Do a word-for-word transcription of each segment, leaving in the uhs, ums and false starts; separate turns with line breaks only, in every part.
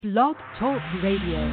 Blog Talk Radio.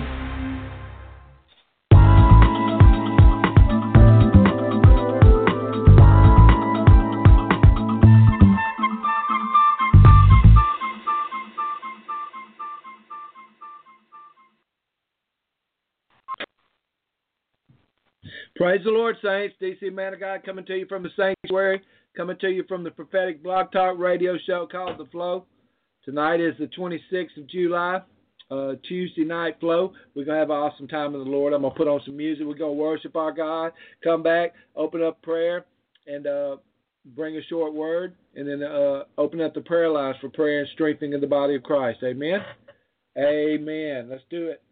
Praise the Lord, saints. D C Man of God coming to you from the sanctuary, coming to you from the prophetic blog talk radio show called The Flow. Tonight is the twenty-sixth of July, uh, Tuesday night flow. We're going to have an awesome time in the Lord. I'm going to put on some music. We're going to worship our God, come back, open up prayer, and uh, bring a short word, and then uh, open up the prayer lines for prayer and strengthening of the body of Christ. Amen? Amen. Let's do it.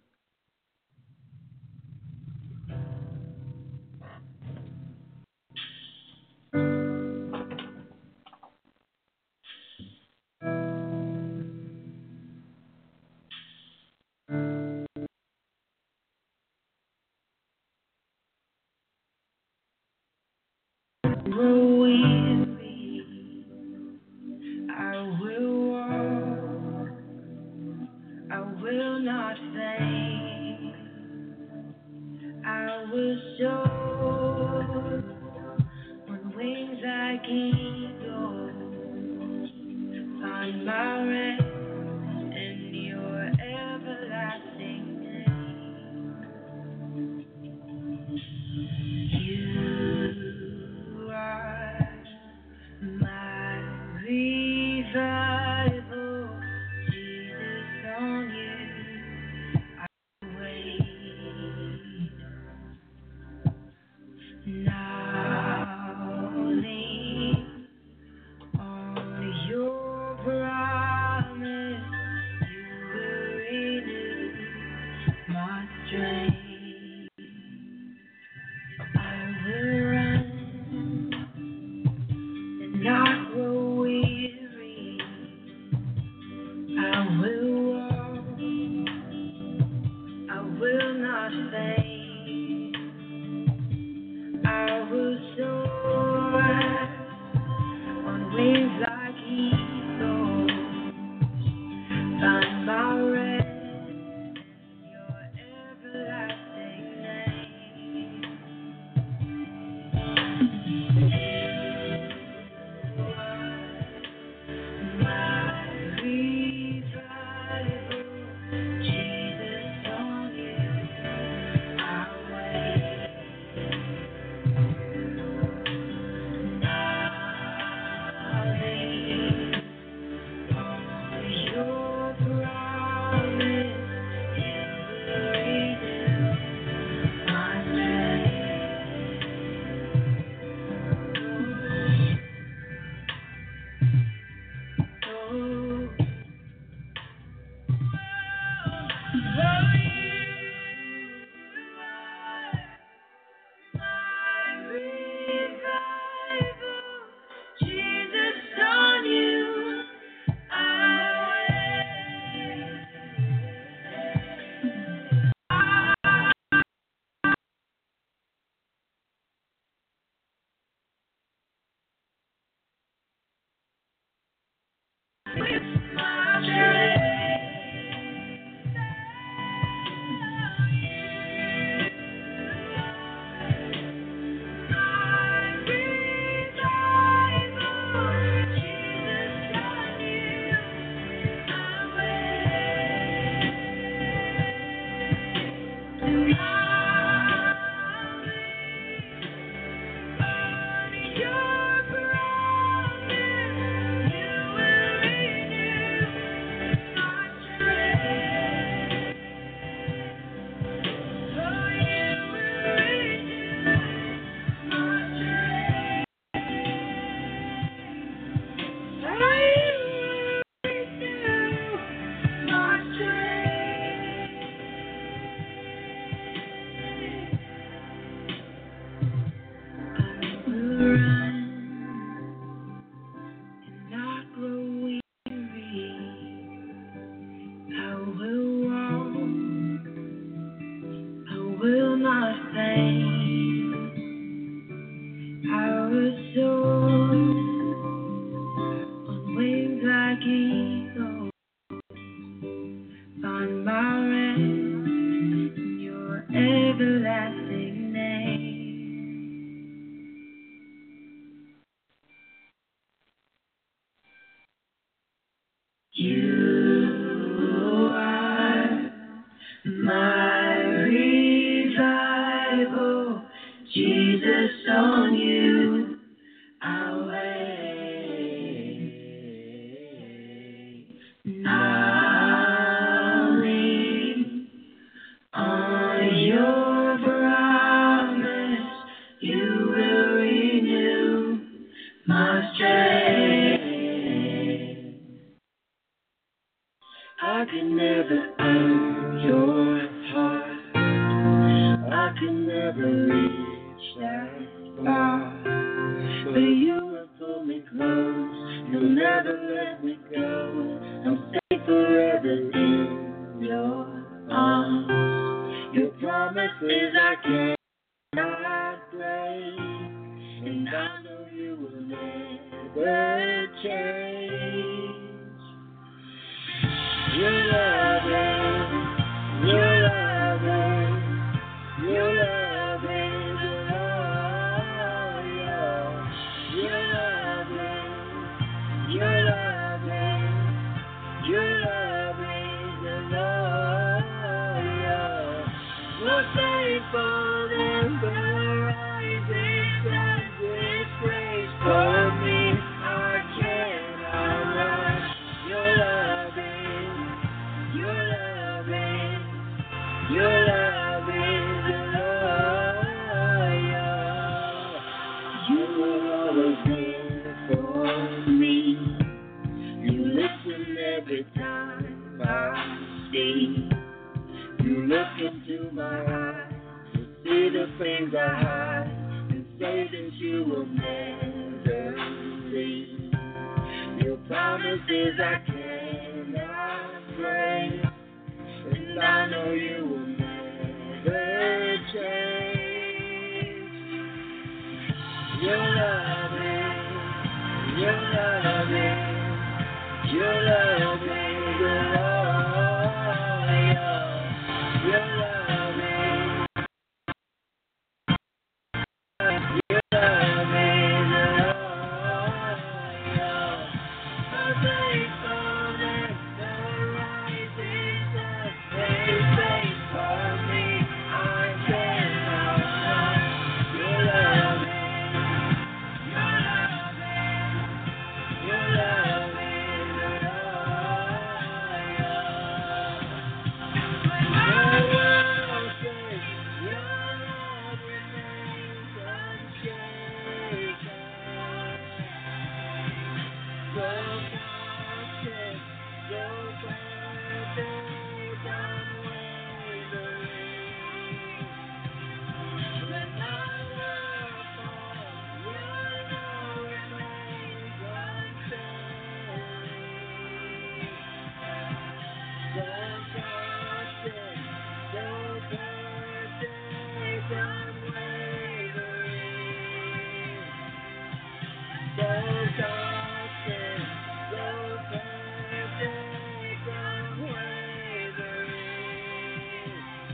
my rest in your everlasting name. You are my revival, Jesus, on you I'll wait. I'll lean on your promise, you will renew my strength. I can never earn your heart, I can never reach that far, but you will pull me close, you'll never let me go. I'm safe forever in your arms. Your promises I cannot break, and I know you will never change. Your loving, your loving, your loving, oh yeah. Your loving, your loving, your loving, oh yeah. More faithful than the rising sun, with grace for me, I cannot run. Your loving, your loving, your loving, oh yeah. You will always be for me. You listen every time I see. You look into my eyes, you see the things I hide, and say that you will never leave. Your promises I cannot break, and I know you will never change. Your loving, your loving, your loving, oh yeah. Your loving, your loving, oh yeah. I'm faithful that the rising sun is faith for me. I cannot run. Your loving, your loving, your loving, oh yeah. When the world says your love remains unshaken, so constant, so perfect, unwavering. When the world falls, your love remains unchanged. So constant, so perfect, unwavering. So constant, so perfect, unwavering.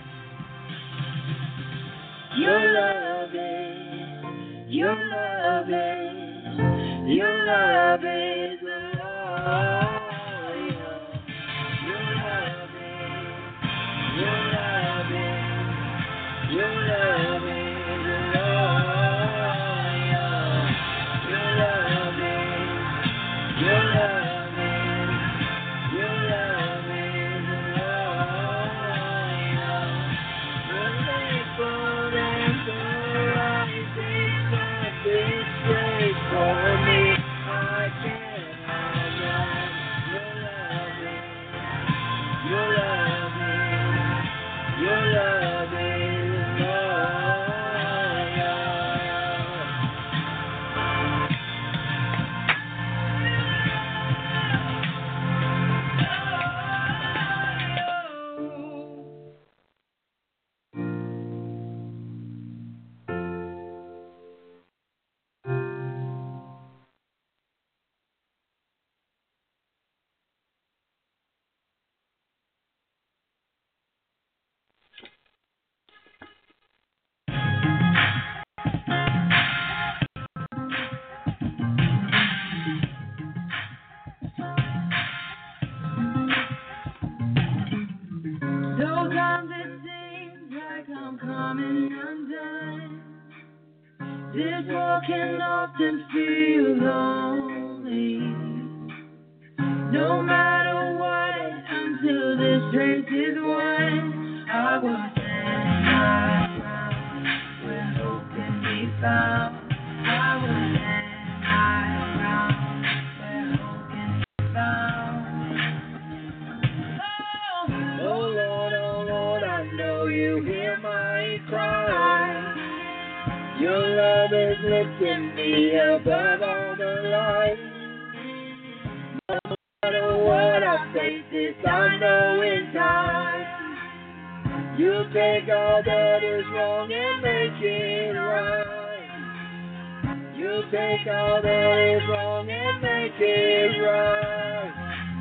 Your loving, your loving, your loving, oh yeah. Your loving, your loving, your loving, oh yeah. Your loving, your loving, your loving, oh yeah. More faithful than the rising sun, this grace for me, I cannot run. I'm coming undone. This world can often feel lonely. No matter what, until this race is won, I will stand my ground where hope can be found. I will stand my ground where hope can be found. Oh, oh Lord, oh Lord, I know you hear my cry. Your love is lifting me above all the light. No matter what I face, this I know in time. You take all that is wrong and make it right. You take all that is wrong and make it right.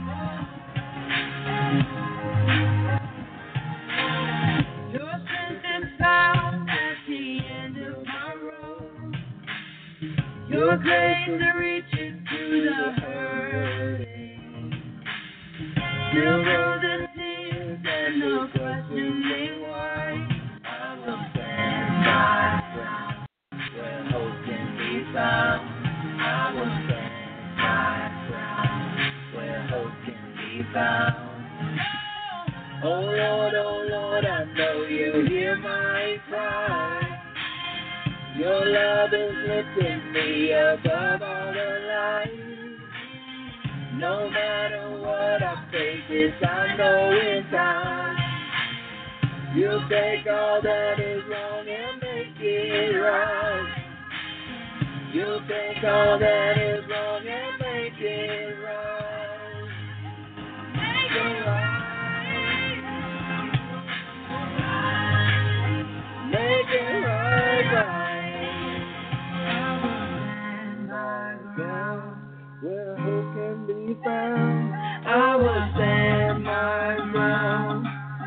Your strength is found at the end of my road. Your grace reaches to the hurting. Still know the tears and the questioning why. I will stand my ground where hope can be found. I will stand my ground where hope can be found. Oh Lord, oh Lord, I know you hear my cry. Your love is lifting me above all the light. No matter what I face, this I know in time. You take all that is wrong and make it right. You take all that is wrong and make it right. Make it right. Make it right, right. Where hope can be found, I will stand my ground.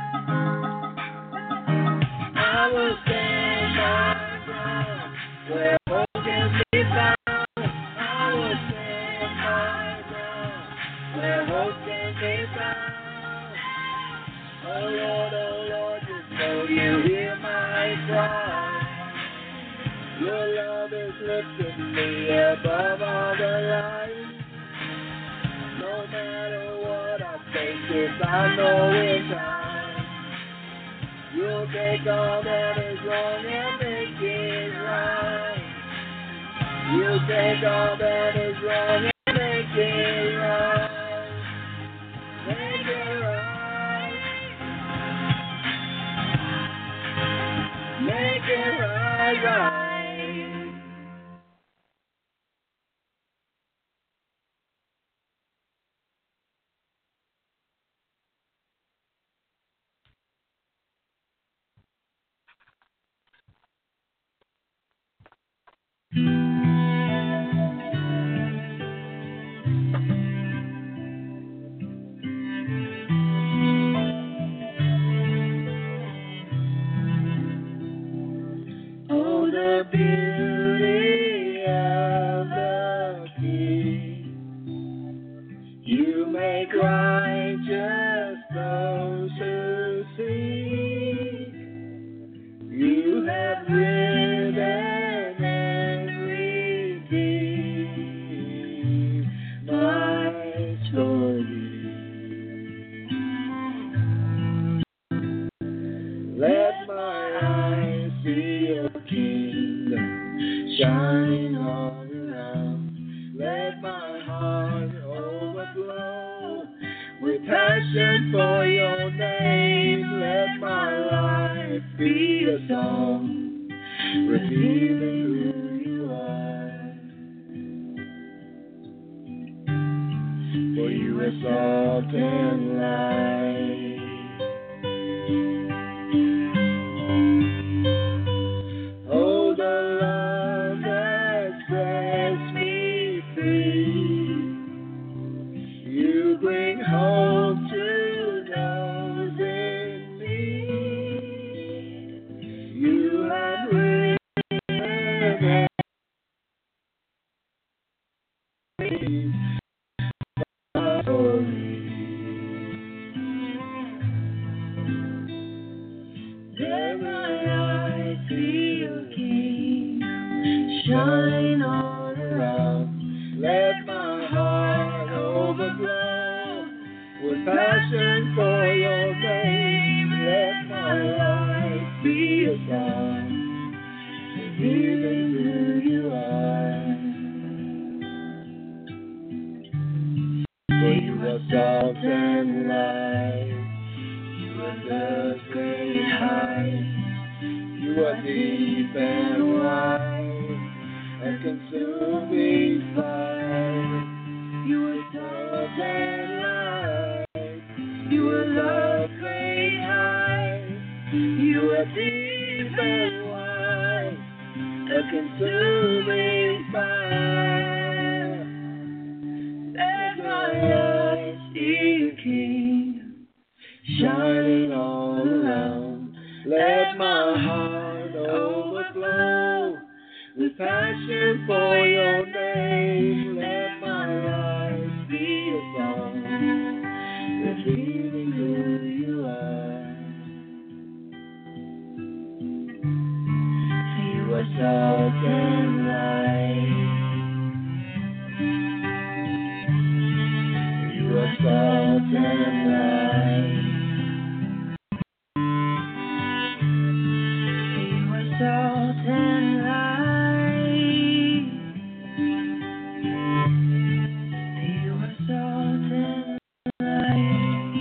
I will stand my ground. Where hope can be found, I will stand my ground. Where hope can be found. Oh Lord, oh Lord, just know you hear my cry. Your love is lifting me above all the light. No matter what I face, yes, I know in time. You'll take all that is wrong and make it right. You'll take all that is wrong and make it right. Make it right. Make it right, right. Oh, the beauty of the King. You make righteous those who seek. You have ridden and redeemed my soul. Let my eyes see your kingdom shining all around. Let my heart overflow with passion for your name. Let my life be a song revealing who you are. For you are salt and light. Oh, the love that sets me free. You bring hope to those in need. You have risen and shine all around. Let my heart overflow with passion for your name. Let my life be a song, revealing who you are. For you are salt and light. You are love's great height. You are deep and wide, a consuming fire. You are salt and light. You are love's great height. You are deep and wide, a consuming fire. Let my eyes see your kingdom shining all around. Let my heart overflow with passion for your name. Let my life be a song, revealing who you are. For you are salt and light. You are salt and light. Salt and light. You are salt and light.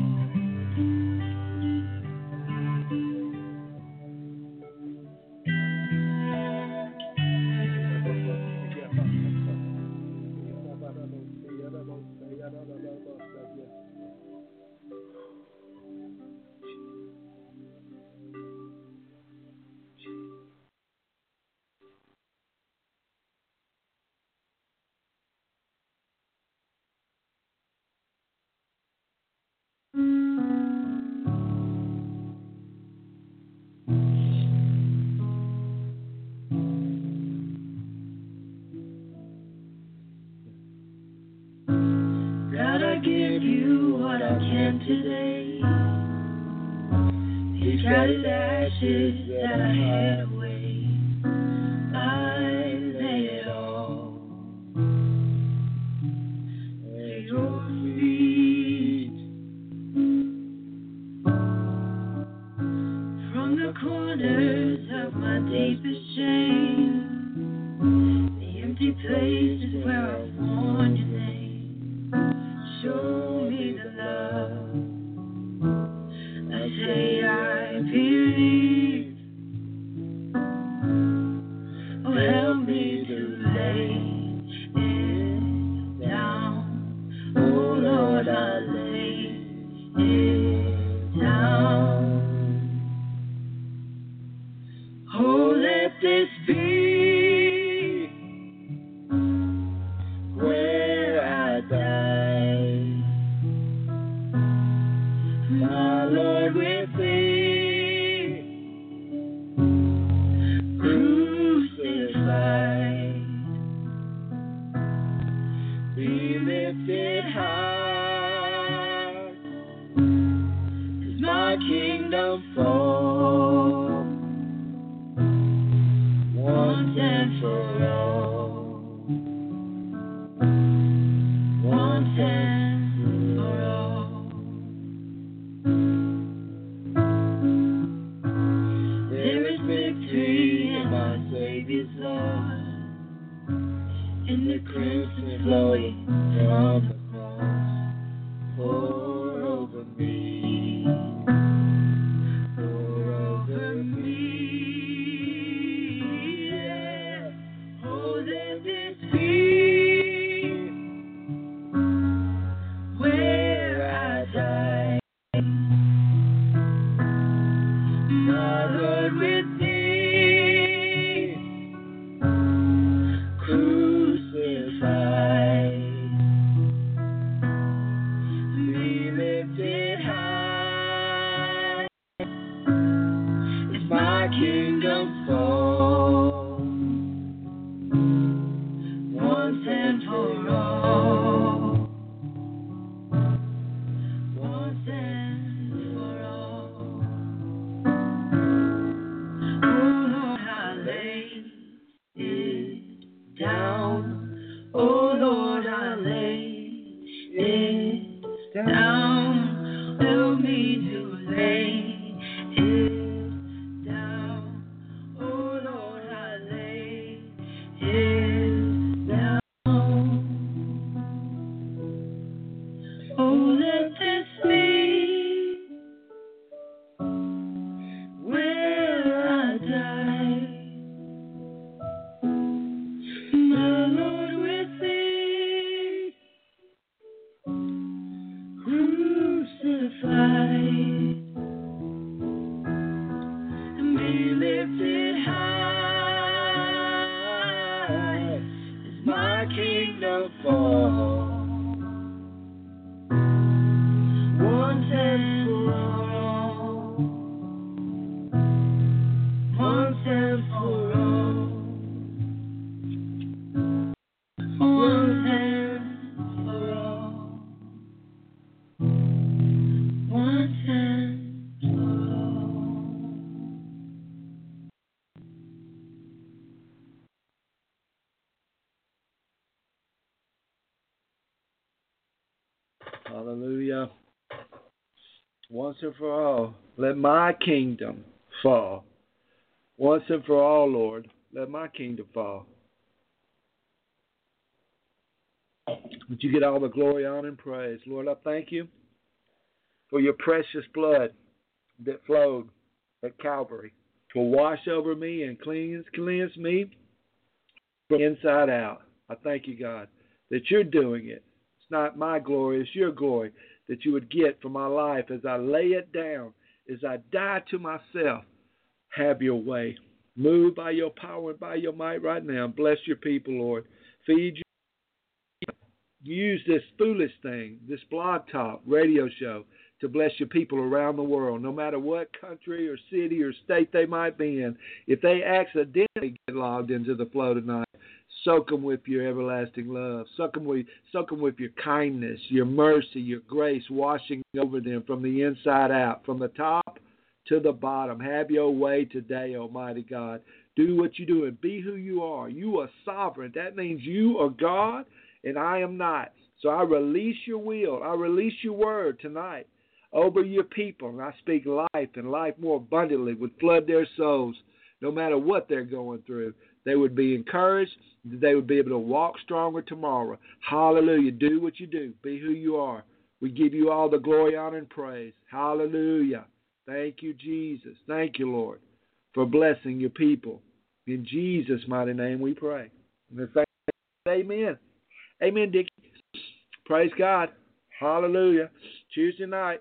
God, I give you what I can today. These shattered ashes that I had away, I lay it all at your feet. From the corners of my deepest shame, the empty places where I've worn your name, show me the love. I say I believe. Oh, help me to lay it down. Oh, Lord, I lay it down. Oh, let this be where I die, my Lord, with thee crucified. Be lifted high as my kingdom fall. Once and for all, once and for all. There is victory in my Savior's blood, in the crimson flowing from the cross. Pour over me, pour over me. Oh, let this be where I die, my Lord, with thee crucified. Be lifted high as my kingdom fall. Once and for all, once and for all. Oh Lord, I lay it
and for all. Let my kingdom fall. Once and for all, Lord, let my kingdom fall. Would you get all the glory, honor, and praise? Lord, I thank you for your precious blood that flowed at Calvary to wash over me and cleanse, cleanse me from inside out. I thank you, God, that you're doing it. It's not my glory, it's your glory that you would get for my life as I lay it down, as I die to myself. Have your way. Move by your power and by your might right now. Bless your people, Lord. Feed you. Use this foolish thing, this blog talk radio show, to bless your people around the world, no matter what country or city or state they might be in. If they accidentally get logged into the flow tonight, soak them with your everlasting love. Soak them with, soak them with your kindness, your mercy, your grace, washing over them from the inside out, from the top to the bottom. Have your way today, Almighty God. Do what you do and be who you are. You are sovereign. That means you are God and I am not. So I release your will. I release your word tonight over your people. And I speak life and life more abundantly would flood their souls no matter what they're going through. They would be encouraged. They would be able to walk stronger tomorrow. Hallelujah. Do what you do. Be who you are. We give you all the glory, honor, and praise. Hallelujah. Thank you, Jesus. Thank you, Lord, for blessing your people. In Jesus' mighty name we pray. And thank you. Amen. Amen, Dickie. Praise God. Hallelujah. Tuesday night.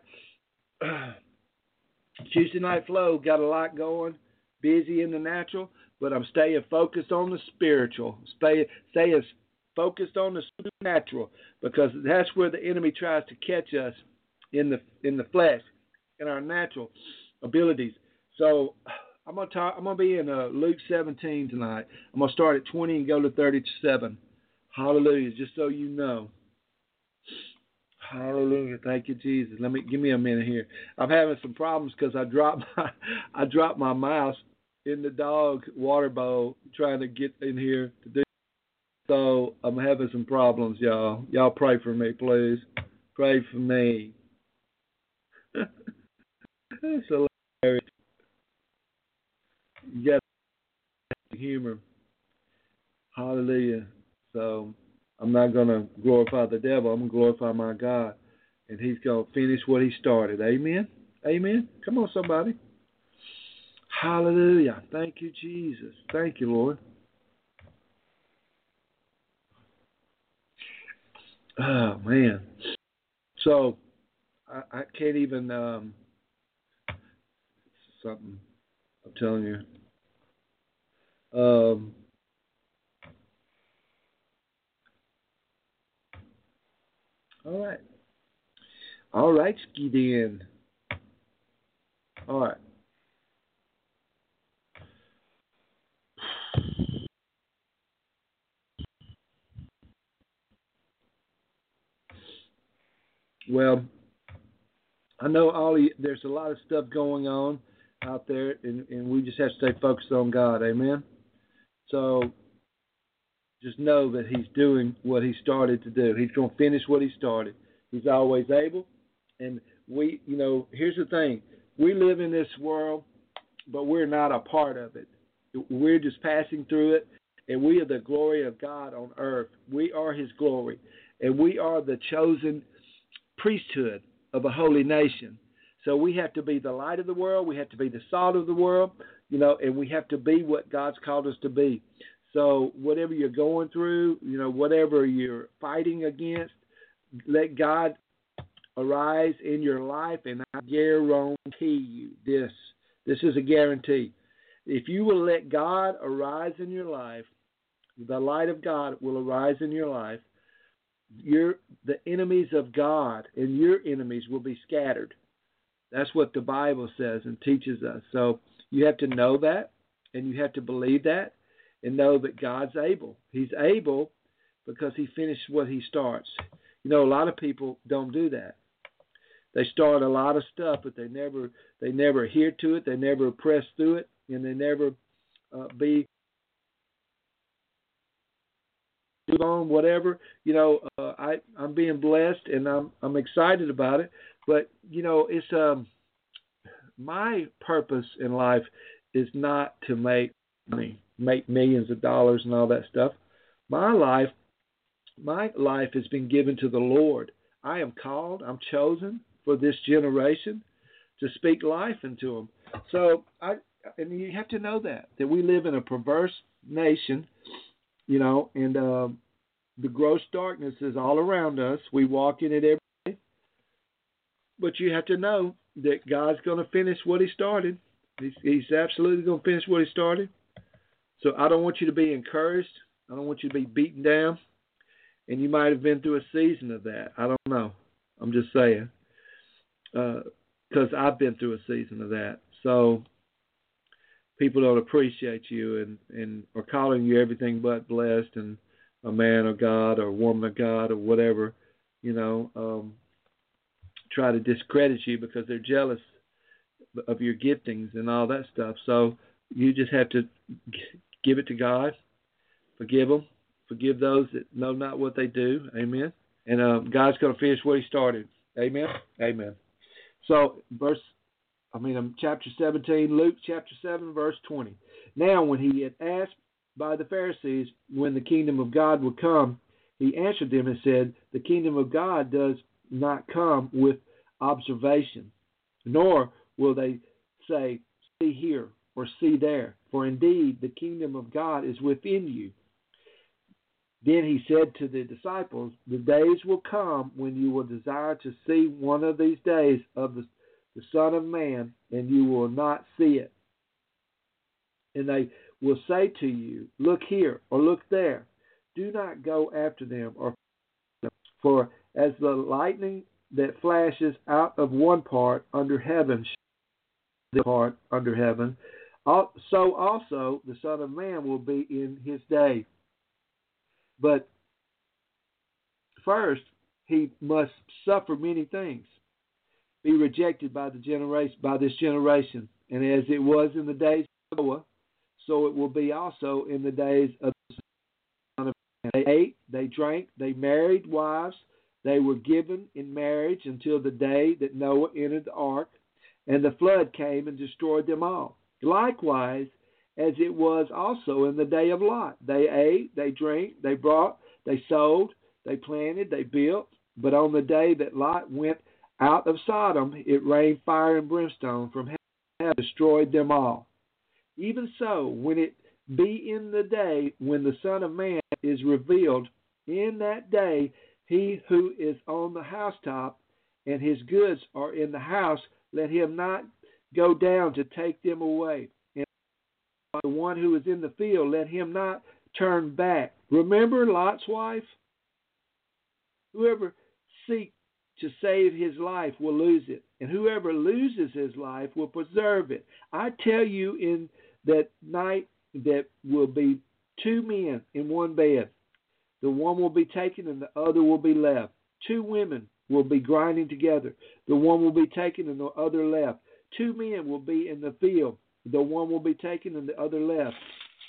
Tuesday night flow. Got a lot going. Busy in the natural, but I'm staying focused on the spiritual. Stay, staying focused on the supernatural, because that's where the enemy tries to catch us in the in the flesh, in our natural abilities. So I'm gonna talk. I'm gonna be in uh, Luke seventeen tonight. I'm gonna start at twenty and go to thirty-seven. Hallelujah. Just so you know. Hallelujah. Thank you, Jesus. Let me give me a minute here. I'm having some problems because I dropped my I dropped my mouse in the dog water bowl trying to get in here to do. So I'm having some problems, y'all. Y'all pray for me, please. Pray for me. It's hilarious. You got humor. Hallelujah. So I'm not going to glorify the devil. I'm going to glorify my God. And he's going to finish what he started. Amen? Amen? Come on, somebody. Hallelujah. Thank you, Jesus. Thank you, Lord. Oh, man. So, I, I can't even, um, something, I'm telling you. Um, all right. All right, ski then. All right. Well, I know all of you, there's a lot of stuff going on out there, and, and we just have to stay focused on God. Amen? So just know that he's doing what he started to do. He's going to finish what he started. He's always able. And we, you know, here's the thing. We live in this world, but we're not a part of it. We're just passing through it, and we are the glory of God on earth. We are his glory, and we are the chosen priesthood of a holy nation. So we have to be the light of the world. We have to be the salt of the world, you know, and we have to be what God's called us to be. So whatever you're going through, you know, whatever you're fighting against, let God arise in your life, and I guarantee you this. This is a guarantee. If you will let God arise in your life, the light of God will arise in your life. Your the enemies of God and your enemies will be scattered. That's what the Bible says and teaches us. So you have to know that, and you have to believe that, and know that God's able. He's able because he finished what he starts. You know, a lot of people don't do that. They start a lot of stuff, but they never they never adhere to it. They never press through it, and they never uh, be on whatever. You know, uh, I I'm being blessed, and I'm I'm excited about it. But you know, it's um my purpose in life is not to make money, make millions of dollars and all that stuff. My life, my life has been given to the Lord. I am called, I'm chosen for this generation to speak life into them. So I, and you have to know that, that we live in a perverse nation, you know, and uh, the gross darkness is all around us. We walk in it every day. But you have to know that God's going to finish what he started. He's, he's absolutely going to finish what he started. So I don't want you to be encouraged. I don't want you to be beaten down. And you might have been through a season of that. I don't know. I'm just saying. Because uh, I've been through a season of that. So people don't appreciate you and, and are calling you everything but blessed and a man of God or a woman of God or whatever, you know, um, try to discredit you because they're jealous of your giftings and all that stuff. So you just have to give it to God, forgive them, forgive those that know not what they do. Amen. And um, God's going to finish what he started. Amen. Amen. So verse, I mean, um, chapter seventeen, Luke chapter seven, verse twenty. Now, when he had asked by the Pharisees when the kingdom of God would come, he answered them and said, the kingdom of God does not come with observation, nor will they say, see here or see there. For indeed, the kingdom of God is within you. Then he said to the disciples, the days will come when you will desire to see one of these days of the, the Son of Man, and you will not see it. And they will say to you, look here or look there. Do not go after them, or for as the lightning that flashes out of one part under heaven, the part under heaven, so also the Son of Man will be in his day. But first, he must suffer many things, be rejected by the generation, by this generation, and as it was in the days of Noah, so it will be also in the days of the Son of Man. They ate, they drank, they married wives, they were given in marriage until the day that Noah entered the ark, and the flood came and destroyed them all. Likewise, as it was also in the day of Lot. They ate, they drank, they brought, they sold, they planted, they built. But on the day that Lot went out of Sodom, it rained fire and brimstone from heaven and destroyed them all. Even so, when it be in the day when the Son of Man is revealed, in that day he who is on the housetop and his goods are in the house, let him not go down to take them away. The one who is in the field, let him not turn back. Remember Lot's wife? Whoever seeks to save his life will lose it, and whoever loses his life will preserve it. I tell you, in that night that will be two men in one bed. The one will be taken and the other will be left. Two women will be grinding together. The one will be taken and the other left. Two men will be in the field. The one will be taken and the other left.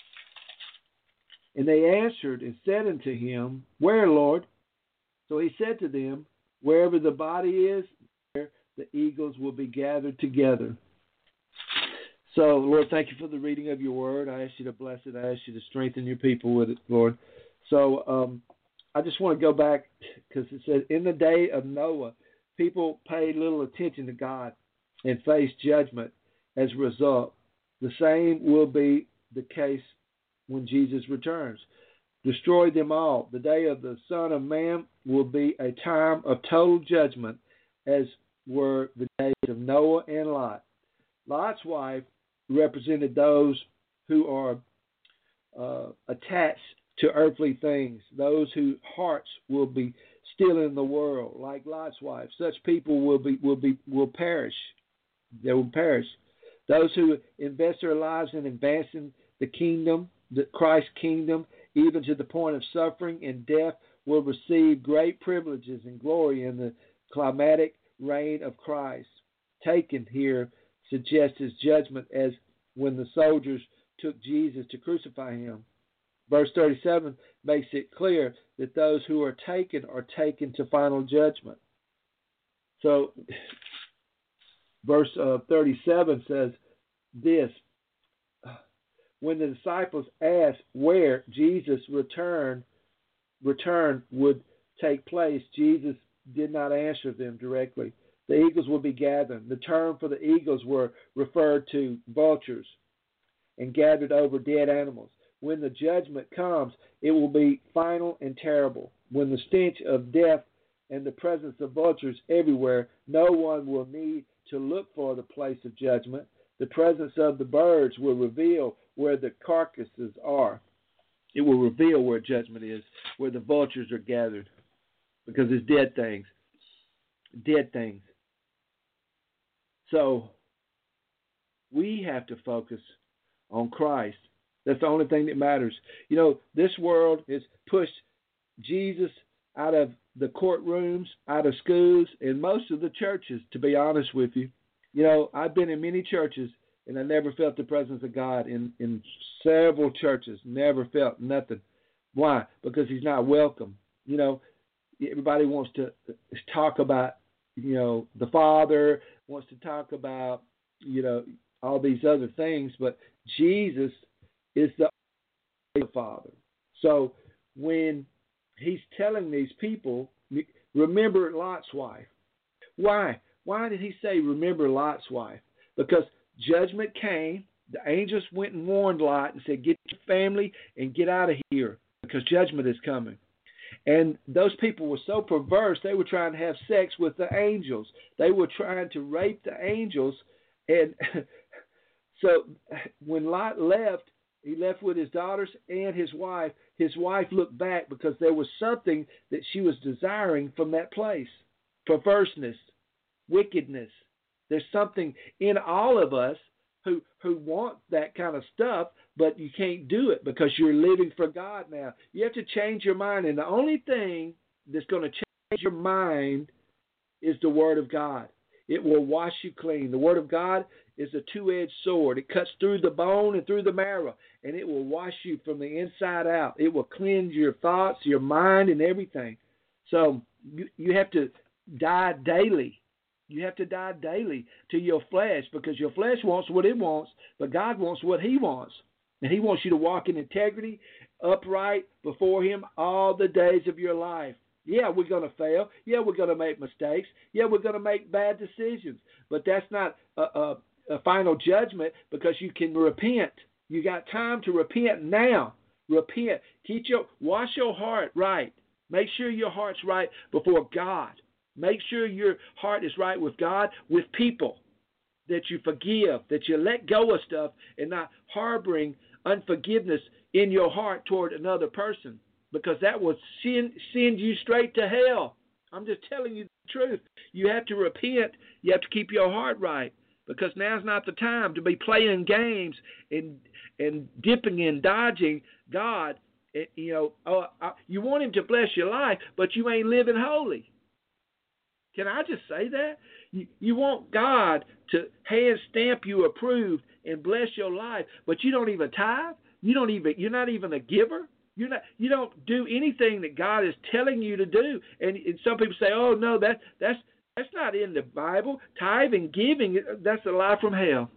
And they answered and said unto him, where, Lord? So he said to them, wherever the body is, there the eagles will be gathered together. So, Lord, thank you for the reading of your word. I ask you to bless it. I ask you to strengthen your people with it, Lord. So um, I just want to go back because it says, in the day of Noah, people paid little attention to God and faced judgment as a result. The same will be the case when Jesus returns. Destroy them all. The day of the Son of Man will be a time of total judgment, as were the days of Noah and Lot. Lot's wife represented those who are uh, attached to earthly things, those whose hearts will be still in the world, like Lot's wife. Such people will be will be will perish. They will perish. Those who invest their lives in advancing the kingdom, the Christ's kingdom, even to the point of suffering and death, will receive great privileges and glory in the climatic reign of Christ. Taken here suggests his judgment as when the soldiers took Jesus to crucify him. Verse thirty-seven makes it clear that those who are taken are taken to final judgment. So verse uh, thirty-seven says this. When the disciples asked where Jesus' return, return would take place, Jesus did not answer them directly. The eagles will be gathered. The term for the eagles were referred to vultures and gathered over dead animals. When the judgment comes, it will be final and terrible. When the stench of death and the presence of vultures everywhere, no one will need to look for the place of judgment. The presence of the birds will reveal where the carcasses are. It will reveal where judgment is, where the vultures are gathered, because it's dead things. Dead things. So we have to focus on Christ. That's the only thing that matters. You know, this world has pushed Jesus out of the courtrooms, out of schools, and most of the churches, to be honest with you. You know, I've been in many churches, and I never felt the presence of God in, in several churches. Never felt nothing. Why? Because he's not welcome. You know, everybody wants to talk about, you know, the Father, wants to talk about, you know, all these other things, but Jesus is the Father. So when he's telling these people, remember Lot's wife. Why? Why did he say remember Lot's wife? Because judgment came. The angels went and warned Lot and said, get your family and get out of here because judgment is coming. And those people were so perverse, they were trying to have sex with the angels. They were trying to rape the angels. And so when Lot left, he left with his daughters and his wife. His wife looked back because there was something that she was desiring from that place. Perverseness, wickedness. There's something in all of us who who want that kind of stuff, but you can't do it because you're living for God now. You have to change your mind, and the only thing that's going to change your mind is the Word of God. It will wash you clean. The Word of God is a two-edged sword. It cuts through the bone and through the marrow, and it will wash you from the inside out. It will cleanse your thoughts, your mind, and everything. So you, you have to die daily. You have to die daily to your flesh because your flesh wants what it wants, but God wants what he wants. And he wants you to walk in integrity, upright before him all the days of your life. Yeah, we're going to fail. Yeah, we're going to make mistakes. Yeah, we're going to make bad decisions. But that's not a, a, a final judgment because you can repent. You got time to repent now. Repent. Keep your, wash your heart right. Make sure your heart's right before God. Make sure your heart is right with God, with people, that you forgive, that you let go of stuff and not harboring unforgiveness in your heart toward another person, because that will send, send you straight to hell. I'm just telling you the truth. You have to repent. You have to keep your heart right, because now's not the time to be playing games and and dipping and dodging God. You know, oh, you want him to bless your life, but you ain't living holy. Can I just say that? You, you want God to hand stamp you approved and bless your life, but you don't even tithe. You don't even. You're not even a giver. You're not. You don't do anything that God is telling you to do. And, and some people say, "Oh no, that that's that's not in the Bible. Tithing, giving, that's a lie from hell."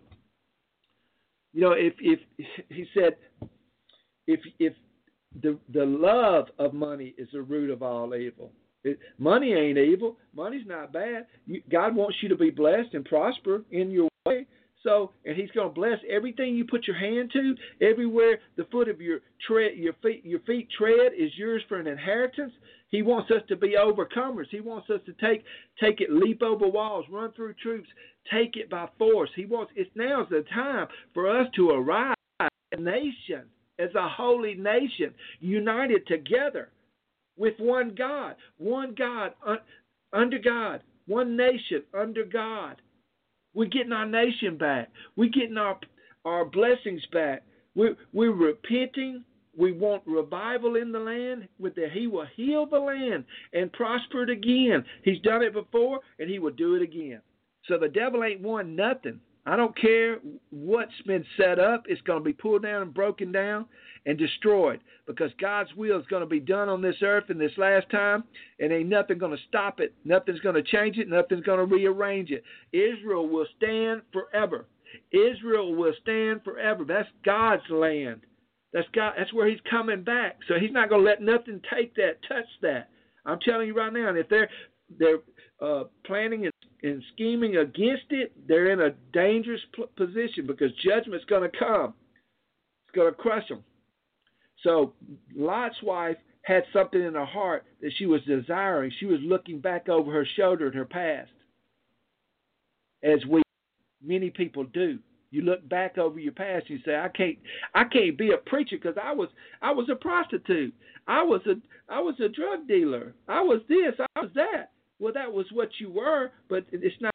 You know, if if he said, if if the the love of money is the root of all evil. It, money ain't evil. Money's not bad. You, God wants you to be blessed and prosper in your way. So, and he's going to bless everything you put your hand to. Everywhere the foot of your tread, your feet, your feet tread is yours for an inheritance. He wants us to be overcomers. He wants us to take take it, leap over walls, run through troops, take it by force. He wants. It's now's the time for us to arise as a nation, as a holy nation, united together. With one God, one God, un, under God, one nation under God. We're getting our nation back. We're getting our our blessings back. We're, we're repenting. We want revival in the land. With that, he will heal the land and prosper it again. He's done it before, and he will do it again. So the devil ain't won nothing. I don't care what's been set up. It's going to be pulled down and broken down. and destroyed, because God's will is going to be done on this earth in this last time, and ain't nothing going to stop it. Nothing's going to change it. Nothing's going to rearrange it. Israel will stand forever. Israel will stand forever. That's God's land. That's God. That's where He's coming back. So He's not going to let nothing take that, touch that. I'm telling you right now. And if they're they're uh, planning and, and scheming against it, they're in a dangerous p- position, because judgment's going to come. It's going to crush them. So Lot's wife had something in her heart that she was desiring. She was looking back over her shoulder at her past, as we many people do. You look back over your past, you say, I can't I can't be a preacher because I was I was a prostitute. I was a I was a drug dealer. I was this, I was that. Well, that was what you were, but it's not.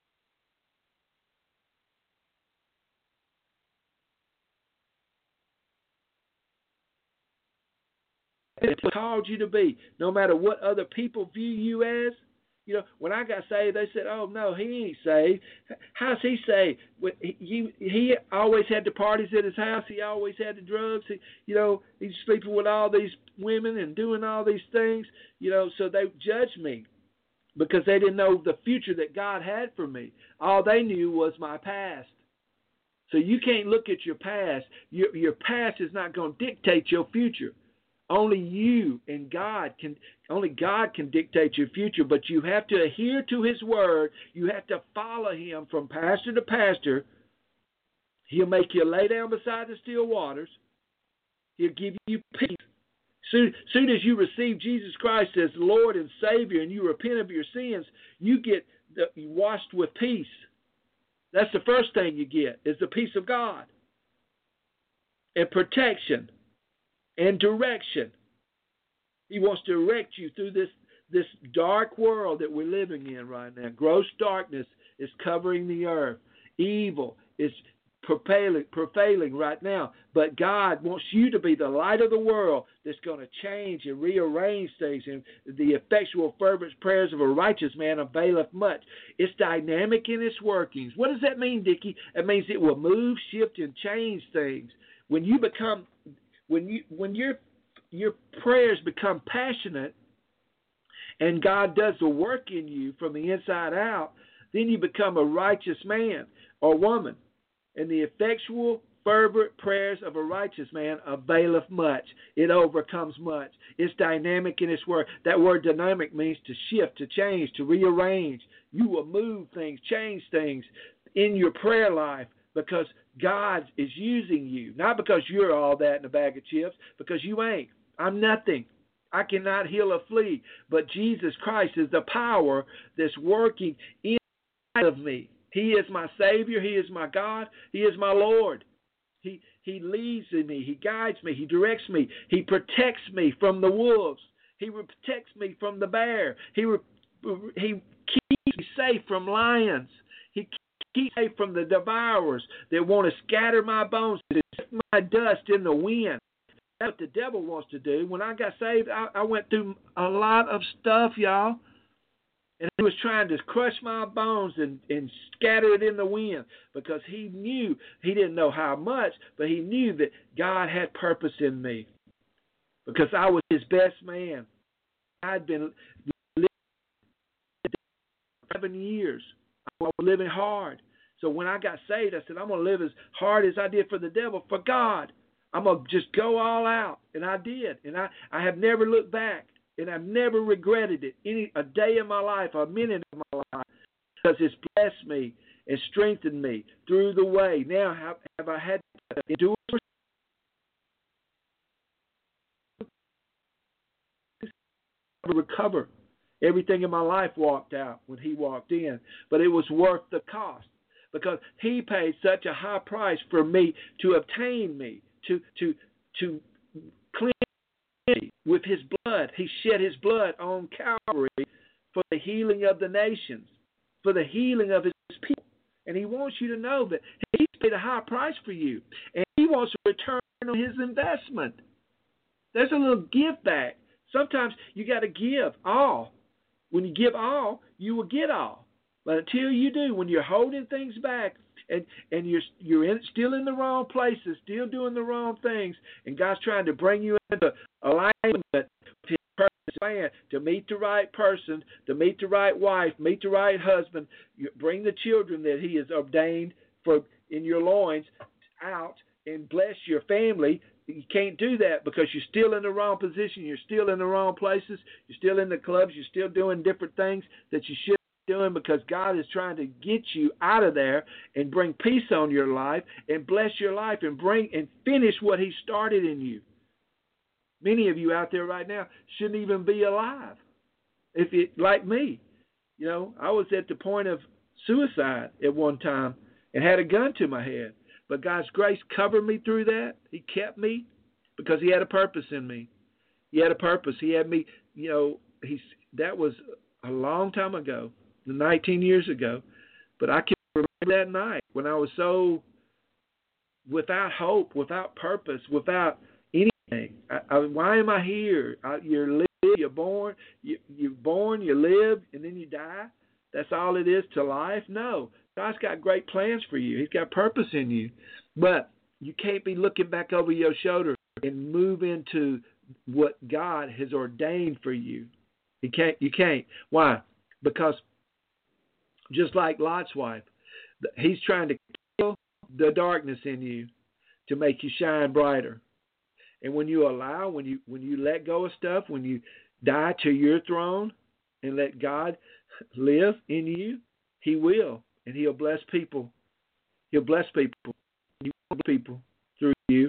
It's called you to be, no matter what other people view you as. You know, when I got saved, they said, "Oh no, he ain't saved. How's he saved? He he always had the parties at his house. He always had the drugs. He, you know, he's sleeping with all these women and doing all these things. You know, so they judged me because they didn't know the future that God had for me. All they knew was my past. So you can't look at your past. Your your past is not going to dictate your future. Only you and God can, only God can dictate your future, but you have to adhere to His word. You have to follow Him from pastor to pastor. He'll make you lay down beside the still waters. He'll give you peace. Soon, soon as you receive Jesus Christ as Lord and Savior and you repent of your sins, you get the, washed with peace. That's the first thing you get, is the peace of God and protection and direction. He wants to direct you through this, this dark world that we're living in right now. Gross darkness is covering the earth. Evil is prevailing, prevailing right now. But God wants you to be the light of the world that's going to change and rearrange things. And the effectual, fervent prayers of a righteous man availeth much. It's dynamic in its workings. What does that mean, Dickie? It means it will move, shift, and change things. When you become When you when your your prayers become passionate and God does the work in you from the inside out, then you become a righteous man or woman. And the effectual, fervent prayers of a righteous man availeth much. It overcomes much. It's dynamic in its word. That word dynamic means to shift, to change, to rearrange. You will move things, change things in your prayer life, because God is using you. Not because you're all that in a bag of chips, because you ain't. I'm nothing. I cannot heal a flea. But Jesus Christ is the power that's working inside of me. He is my Savior. He is my God. He is my Lord. He He leads in me. He guides me. He directs me. He protects me from the wolves. He protects me from the bear. He He keeps me safe from lions. He keep safe from the devourers that want to scatter my bones, to shift my dust in the wind. That's what the devil wants to do. When I got saved, I, I went through a lot of stuff, y'all. And he was trying to crush my bones and, and scatter it in the wind, because he knew, he didn't know how much, but he knew that God had purpose in me, because I was His best man. I'd been living seven years. I was living hard. So when I got saved, I said, I'm going to live as hard as I did for the devil, for God. I'm going to just go all out. And I did. And I, I have never looked back. And I've never regretted it any a day of my life, a minute of my life, because it's blessed me and strengthened me through the way. Now have, have I had to endure to recover. Everything in my life walked out when He walked in. But it was worth the cost, because He paid such a high price for me to obtain me, to to to cleanse me with His blood. He shed His blood on Calvary for the healing of the nations, for the healing of His people. And He wants you to know that He's paid a high price for you, and He wants to return on His investment. There's a little give back. Sometimes you got to give all. When you give all, you will get all. But until you do, when you're holding things back and, and you're you're in, still in the wrong places, still doing the wrong things, and God's trying to bring you into alignment with His purpose plan to meet the right person, to meet the right wife, meet the right husband, you bring the children that He has ordained for in your loins out and bless your family. You can't do that because you're still in the wrong position. You're still in the wrong places. You're still in the clubs. You're still doing different things that you should be doing because God is trying to get you out of there and bring peace on your life and bless your life and bring and finish what He started in you. Many of you out there right now shouldn't even be alive. If it like me, you know, I was at the point of suicide at one time and had a gun to my head. But God's grace covered me through that. He kept me because He had a purpose in me. He had a purpose. He had me, you know, he's, that was a long time ago, nineteen years ago. But I can remember that night when I was so without hope, without purpose, without anything. I, I, why am I here? I, you're live, you're born, you, you're born, you live, and then you die. That's all it is to life? No. God's got great plans for you. He's got purpose in you. But you can't be looking back over your shoulder and move into what God has ordained for you. You can't. You can't. Why? Because just like Lot's wife, he's trying to kill the darkness in you to make you shine brighter. And when you allow, when you when you let go of stuff, when you die to your throne and let God live in you, He will. And He'll bless people. He'll bless people. You people through you.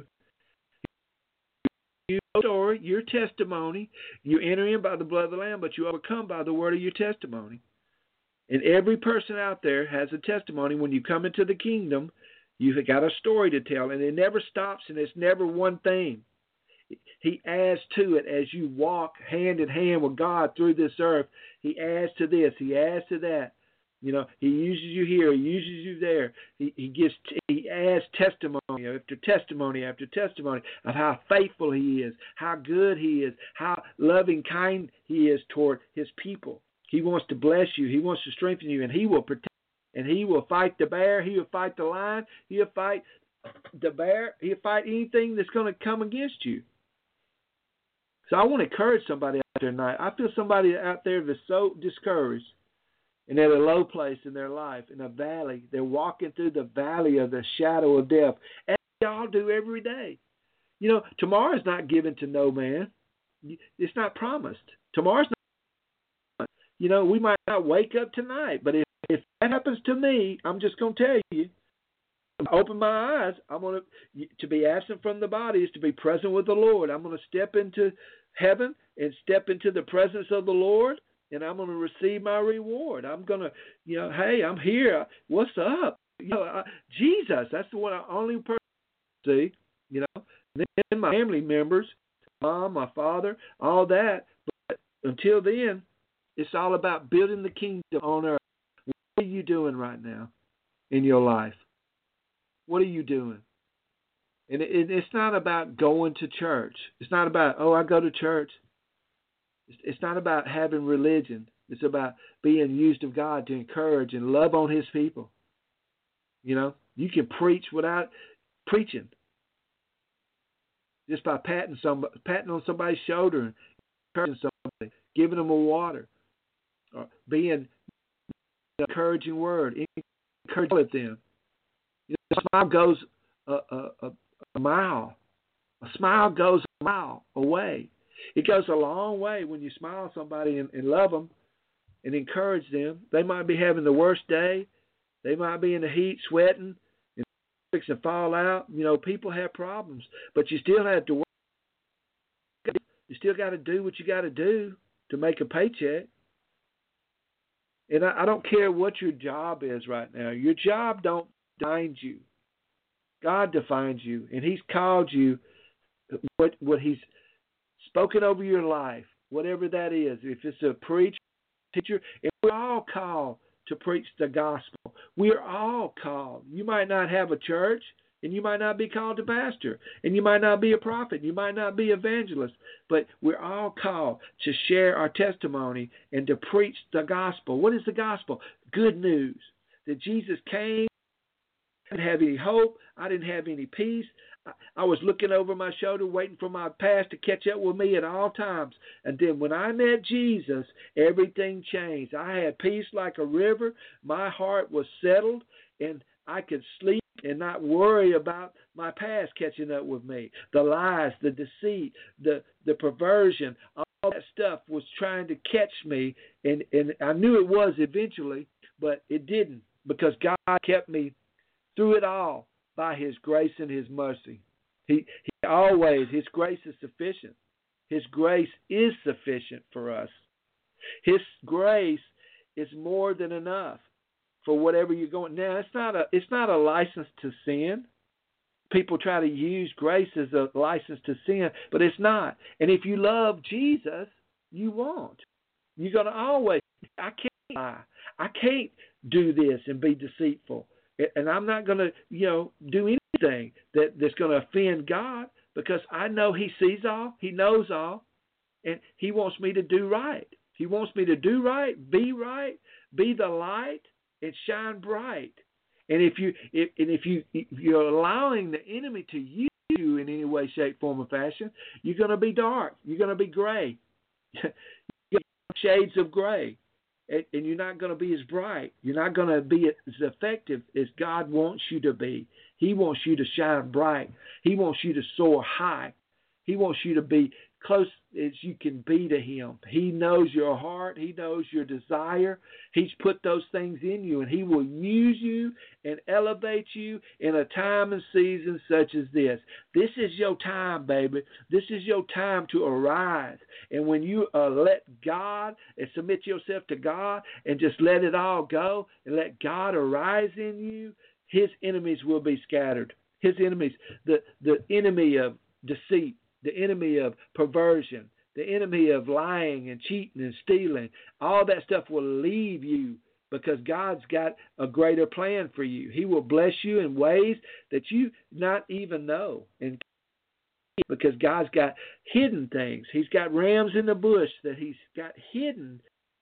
Your story, your testimony. You enter in by the blood of the Lamb, but you overcome by the word of your testimony. And every person out there has a testimony. When you come into the kingdom, you've got a story to tell, and it never stops, and it's never one thing. He adds to it as you walk hand in hand with God through this earth. He adds to this. He adds to that. You know, He uses you here. He uses you there. He, he gives. He adds testimony after testimony after testimony of how faithful He is, how good He is, how loving, kind He is toward His people. He wants to bless you. He wants to strengthen you, and He will protect. And He will fight the bear. He will fight the lion. He'll fight the bear. He'll fight anything that's going to come against you. So I want to encourage somebody out there tonight. I feel somebody out there that's so discouraged. And at a low place in their life, in a valley. They're walking through the valley of the shadow of death, as we all do every day. You know, tomorrow's not given to no man. It's not promised. Tomorrow's not. You know, we might not wake up tonight, but if, if that happens to me, I'm just going to tell you, open my eyes. I'm going to to be absent from the body is to be present with the Lord. I'm going to step into heaven and step into the presence of the Lord. And I'm going to receive my reward. I'm going to, you know, hey, I'm here. What's up? You know, I, Jesus, that's the one, only person I see, you know. And then my family members, mom, my father, all that. But until then, it's all about building the kingdom on earth. What are you doing right now in your life? What are you doing? And it, it's not about going to church. It's not about, oh, I go to church. It's not about having religion. It's about being used of God to encourage and love on His people. You know, you can preach without preaching. Just by patting somebody, patting on somebody's shoulder and encouraging somebody, giving them a water, or being an encouraging word, encouraging them. You know, a smile goes a, a, a mile. A smile goes a mile away. It goes a long way when you smile at somebody and, and love them and encourage them. They might be having the worst day. They might be in the heat, sweating, and fix and fall out. You know, people have problems, but you still have to work. You still got to do what you got to do to make a paycheck. And I, I don't care what your job is right now. Your job don't define you. God defines you, and He's called you what what He's spoken over your life, whatever that is. If it's a preacher, teacher, and we're all called to preach the gospel. We're all called. You might not have a church, and you might not be called to pastor, and you might not be a prophet, you might not be evangelist, but we're all called to share our testimony and to preach the gospel. What is the gospel? Good news that Jesus came didn't have any hope. I didn't have any peace. I, I was looking over my shoulder, waiting for my past to catch up with me at all times. And then when I met Jesus, everything changed. I had peace like a river. My heart was settled, and I could sleep and not worry about my past catching up with me. The lies, the deceit, the, the perversion, all that stuff was trying to catch me, and, and I knew it was eventually, but it didn't, because God kept me through it all by His grace and His mercy. He, he always, His grace is sufficient. His grace is sufficient for us. His grace is more than enough for whatever you're going. Now, it's not a it's not a license to sin. People try to use grace as a license to sin, but it's not. And if you love Jesus, you won't. You're going to always, I can't lie. I can't do this and be deceitful. And I'm not going to, you know, do anything that, that's going to offend God, because I know He sees all, He knows all, and He wants me to do right. He wants me to do right, be right, be the light, and shine bright. And if you if and if you if you're allowing the enemy to use you in any way, shape, form, or fashion, you're going to be dark. You're going to be gray. Shades of gray. And, and you're not going to be as bright. You're not going to be as effective as God wants you to be. He wants you to shine bright. He wants you to soar high. He wants you to be close as you can be to Him. He knows your heart. He knows your desire. He's put those things in you, and He will use you and elevate you in a time and season such as this. This is your time, baby. This is your time to arise. And when you uh, let God and submit yourself to God and just let it all go and let God arise in you, His enemies will be scattered. His enemies, the, the enemy of deceit, the enemy of perversion, the enemy of lying and cheating and stealing, all that stuff will leave you, because God's got a greater plan for you. He will bless you in ways that you not even know, and because God's got hidden things. He's got rams in the bush that He's got hidden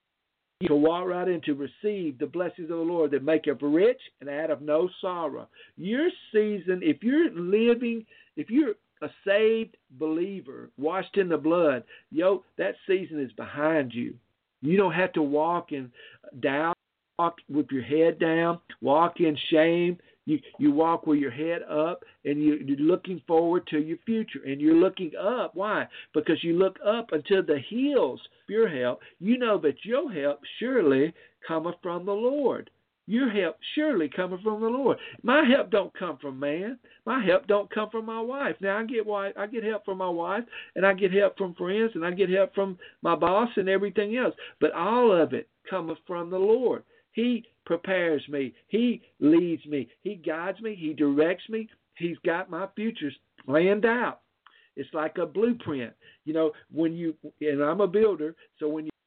to walk right in to receive the blessings of the Lord that make you rich and out of no sorrow. Your season, if you're living, if you're a saved believer, washed in the blood, yo, that season is behind you. You don't have to walk in doubt, walk with your head down, walk in shame. You you walk with your head up, and you, you're looking forward to your future. And you're looking up. Why? Because you look up unto the hills for your help. You know that your help surely cometh from the Lord. Your help surely coming from the Lord. My help don't come from man. My help don't come from my wife. Now I get why I get help from my wife, and I get help from friends, and I get help from my boss and everything else. But all of it cometh from the Lord. He prepares me. He leads me. He guides me. He directs me. He's got my futures planned out. It's like a blueprint. You know, when you, and I'm a builder, so when you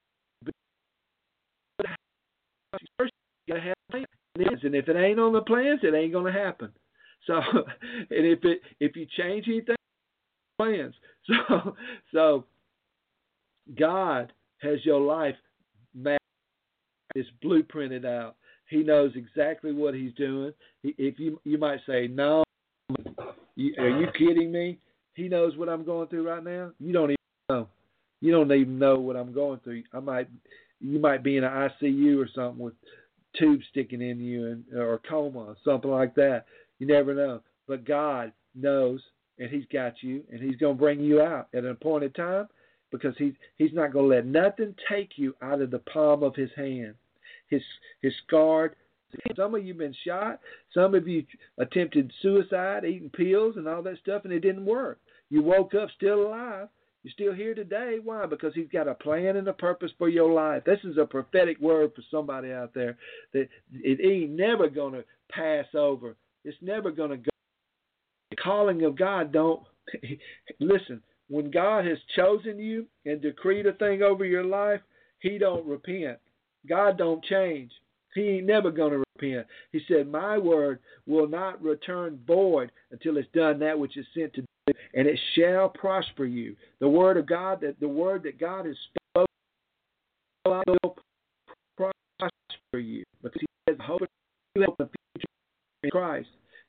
first you gotta have plans, and if it ain't on the plans, it ain't gonna happen. So, and if it if you change anything, plans. So, so God has your life mapped, it's blueprinted out. He knows exactly what He's doing. If you you might say, no, you, are you kidding me? He knows what I'm going through right now. You don't even know. You don't even know what I'm going through. I might, you might be in an I C U or something with tubes sticking in you, and or a coma or something like that. You never know. But God knows, and He's got you, and He's going to bring you out at an appointed time, because He's He's not going to let nothing take you out of the palm of His hand. His His scarred. Some of you have been shot. Some of you attempted suicide, eating pills and all that stuff, and it didn't work. You woke up still alive. You're still here today. Why? Because He's got a plan and a purpose for your life. This is a prophetic word for somebody out there, that it ain't never going to pass over. It's never going to go. The calling of God don't, listen, when God has chosen you and decreed a thing over your life, He don't repent. God don't change. He ain't never going to repent. He said, my word will not return void until it's done that which is sent to do, and it shall prosper you. The word of God, that the word that God has spoken will prosper you, because He has hope you have the future in Christ.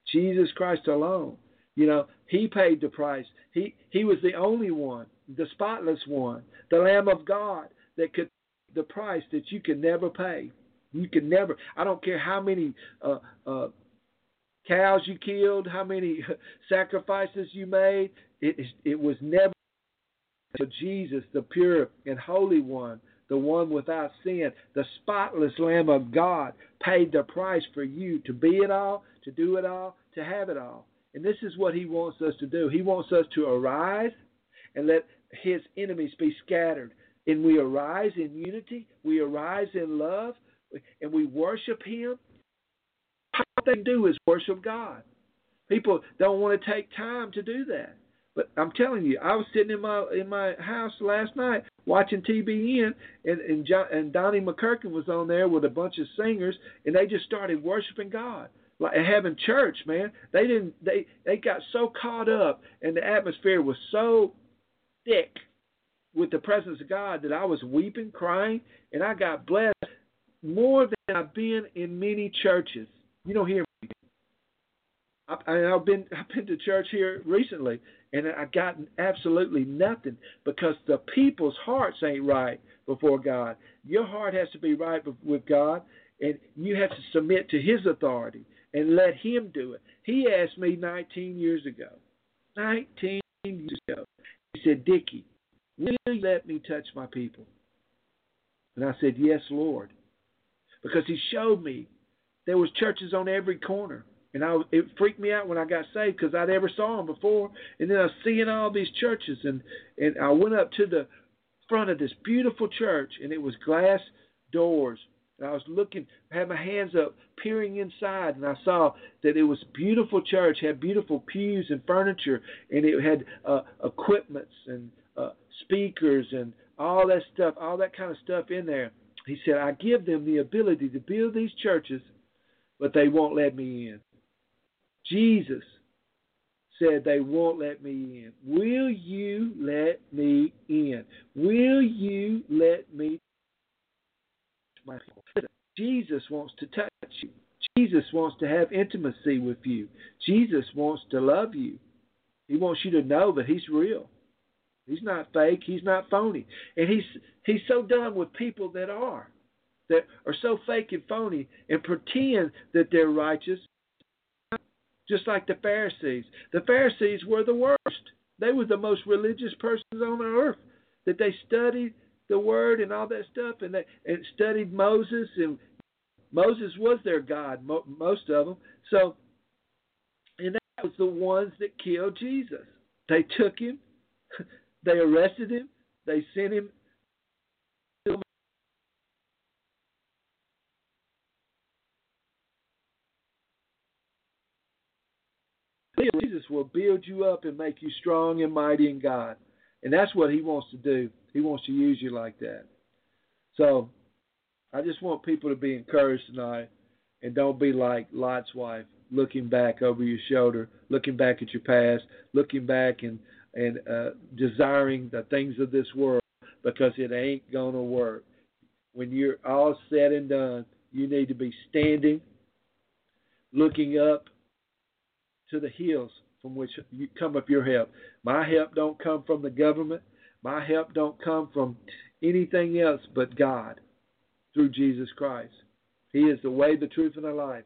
Jesus Christ alone. You know, he paid the price. He he was the only one, the spotless one, the Lamb of God that could pay the price that you can never pay. You can never. I don't care how many uh, uh, cows you killed, how many sacrifices you made. It it was never for Jesus, the pure and holy one, the one without sin, the spotless Lamb of God, paid the price for you to be it all, to do it all, to have it all. And this is what he wants us to do. He wants us to arise and let his enemies be scattered. And we arise in unity, we arise in love, and we worship him. All they do is worship God. People don't want to take time to do that. But I'm telling you, I was sitting in my in my house last night watching T B N, and and, John, and Donnie McKirkin was on there with a bunch of singers, and they just started worshiping God, like having church. Man, they didn't. They they got so caught up, and the atmosphere was so thick with the presence of God that I was weeping, crying, and I got blessed more than I've been in many churches. You don't hear me. I, I've been I've been to church here recently, and I got absolutely nothing because the people's hearts ain't right before God. Your heart has to be right with God, and you have to submit to his authority and let him do it. He asked me nineteen years ago, nineteen years ago, he said, Dickie, will you let me touch my people? And I said, yes, Lord. Because he showed me there was churches on every corner. And I, it freaked me out when I got saved because I never saw them before. And then I was seeing all these churches. And, and I went up to the front of this beautiful church, and it was glass doors. And I was looking, had my hands up, peering inside, and I saw that it was a beautiful church, had beautiful pews and furniture, and it had uh, equipments and uh, speakers and all that stuff, all that kind of stuff in there. He said, I give them the ability to build these churches, but they won't let me in. Jesus said they won't let me in. Will you let me in? Will you let me touch my people? Jesus wants to touch you. Jesus wants to have intimacy with you. Jesus wants to love you. He wants you to know that he's real. He's not fake. He's not phony. And he's he's so done with people that are, that are so fake and phony and pretend that they're righteous, just like the Pharisees. The Pharisees were the worst. They were the most religious persons on the earth, that they studied the Word and all that stuff, and they and studied Moses, and Moses was their God, mo- most of them. So, and that was the ones that killed Jesus. They took him. They arrested him. They sent him. Jesus will build you up and make you strong and mighty in God. And that's what he wants to do. He wants to use you like that. So I just want people to be encouraged tonight, and don't be like Lot's wife, looking back over your shoulder, looking back at your past, looking back and, and uh, desiring the things of this world, because it ain't going to work. When you're all said and done, you need to be standing, looking up to the hills from which you come up your help. My help don't come from the government. My help don't come from anything else but God through Jesus Christ. He is the way, the truth, and the life.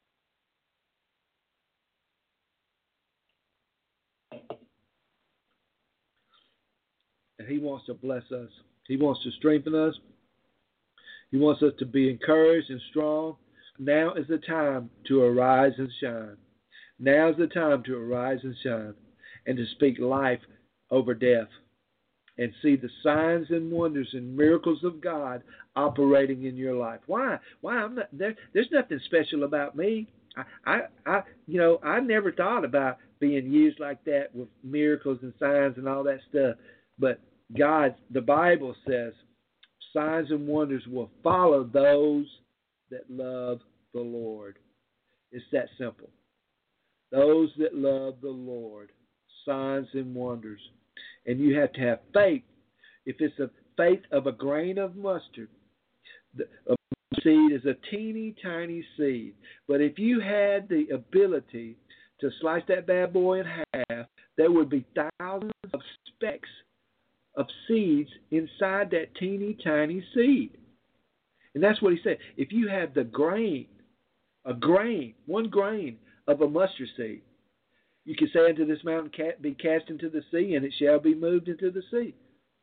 And he wants to bless us. He wants to strengthen us. He wants us to be encouraged and strong. Now is the time to arise and shine. Now is the time to arise and shine, and to speak life over death, and see the signs and wonders and miracles of God operating in your life. Why? Why? I'm not there. There's nothing special about me. I, I, I, you know, I never thought about being used like that with miracles and signs and all that stuff. But God, the Bible says, signs and wonders will follow those that love the Lord. It's that simple. Those that love the Lord, signs and wonders. And you have to have faith. If it's a faith of a grain of mustard, the, a seed is a teeny tiny seed. But if you had the ability to slice that bad boy in half, there would be thousands of specks of seeds inside that teeny tiny seed. And that's what he said. If you have the grain, a grain, one grain of a mustard seed, you can say unto this mountain, be cast into the sea, and it shall be moved into the sea.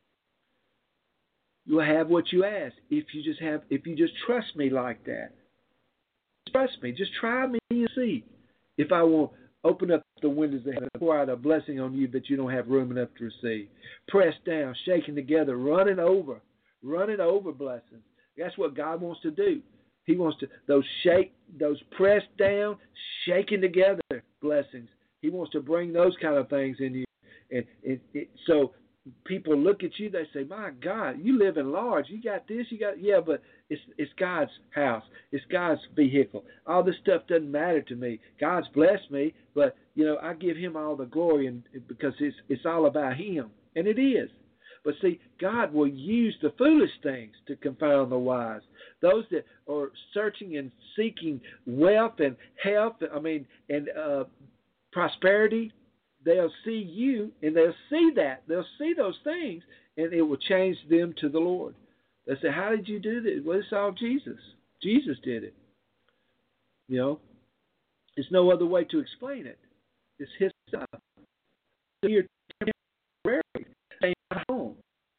You'll have what you ask if you just have, if you just trust me like that. Trust me. Just try me and see if I will open up the windows of heaven and pour out a blessing on you that you don't have room enough to receive. Pressed down, shaking together, running over, running over blessings. That's what God wants to do. He wants to those shake, those pressed down, shaking together blessings. He wants to bring those kind of things in you, and it, it, so people look at you. They say, "My God, you live in large. You got this. You got yeah, but it's it's God's house. It's God's vehicle. All this stuff doesn't matter to me. God's blessed me, but you know I give Him all the glory, and because it's it's all about Him, and it is." But see, God will use the foolish things to confound the wise. Those that are searching and seeking wealth and health, I mean, and uh, prosperity, they'll see you and they'll see that. They'll see those things, and it will change them to the Lord. They say, how did you do this? Well, it's all Jesus. Jesus did it. You know, there's no other way to explain it. It's His stuff. You're temporary. Stay at home.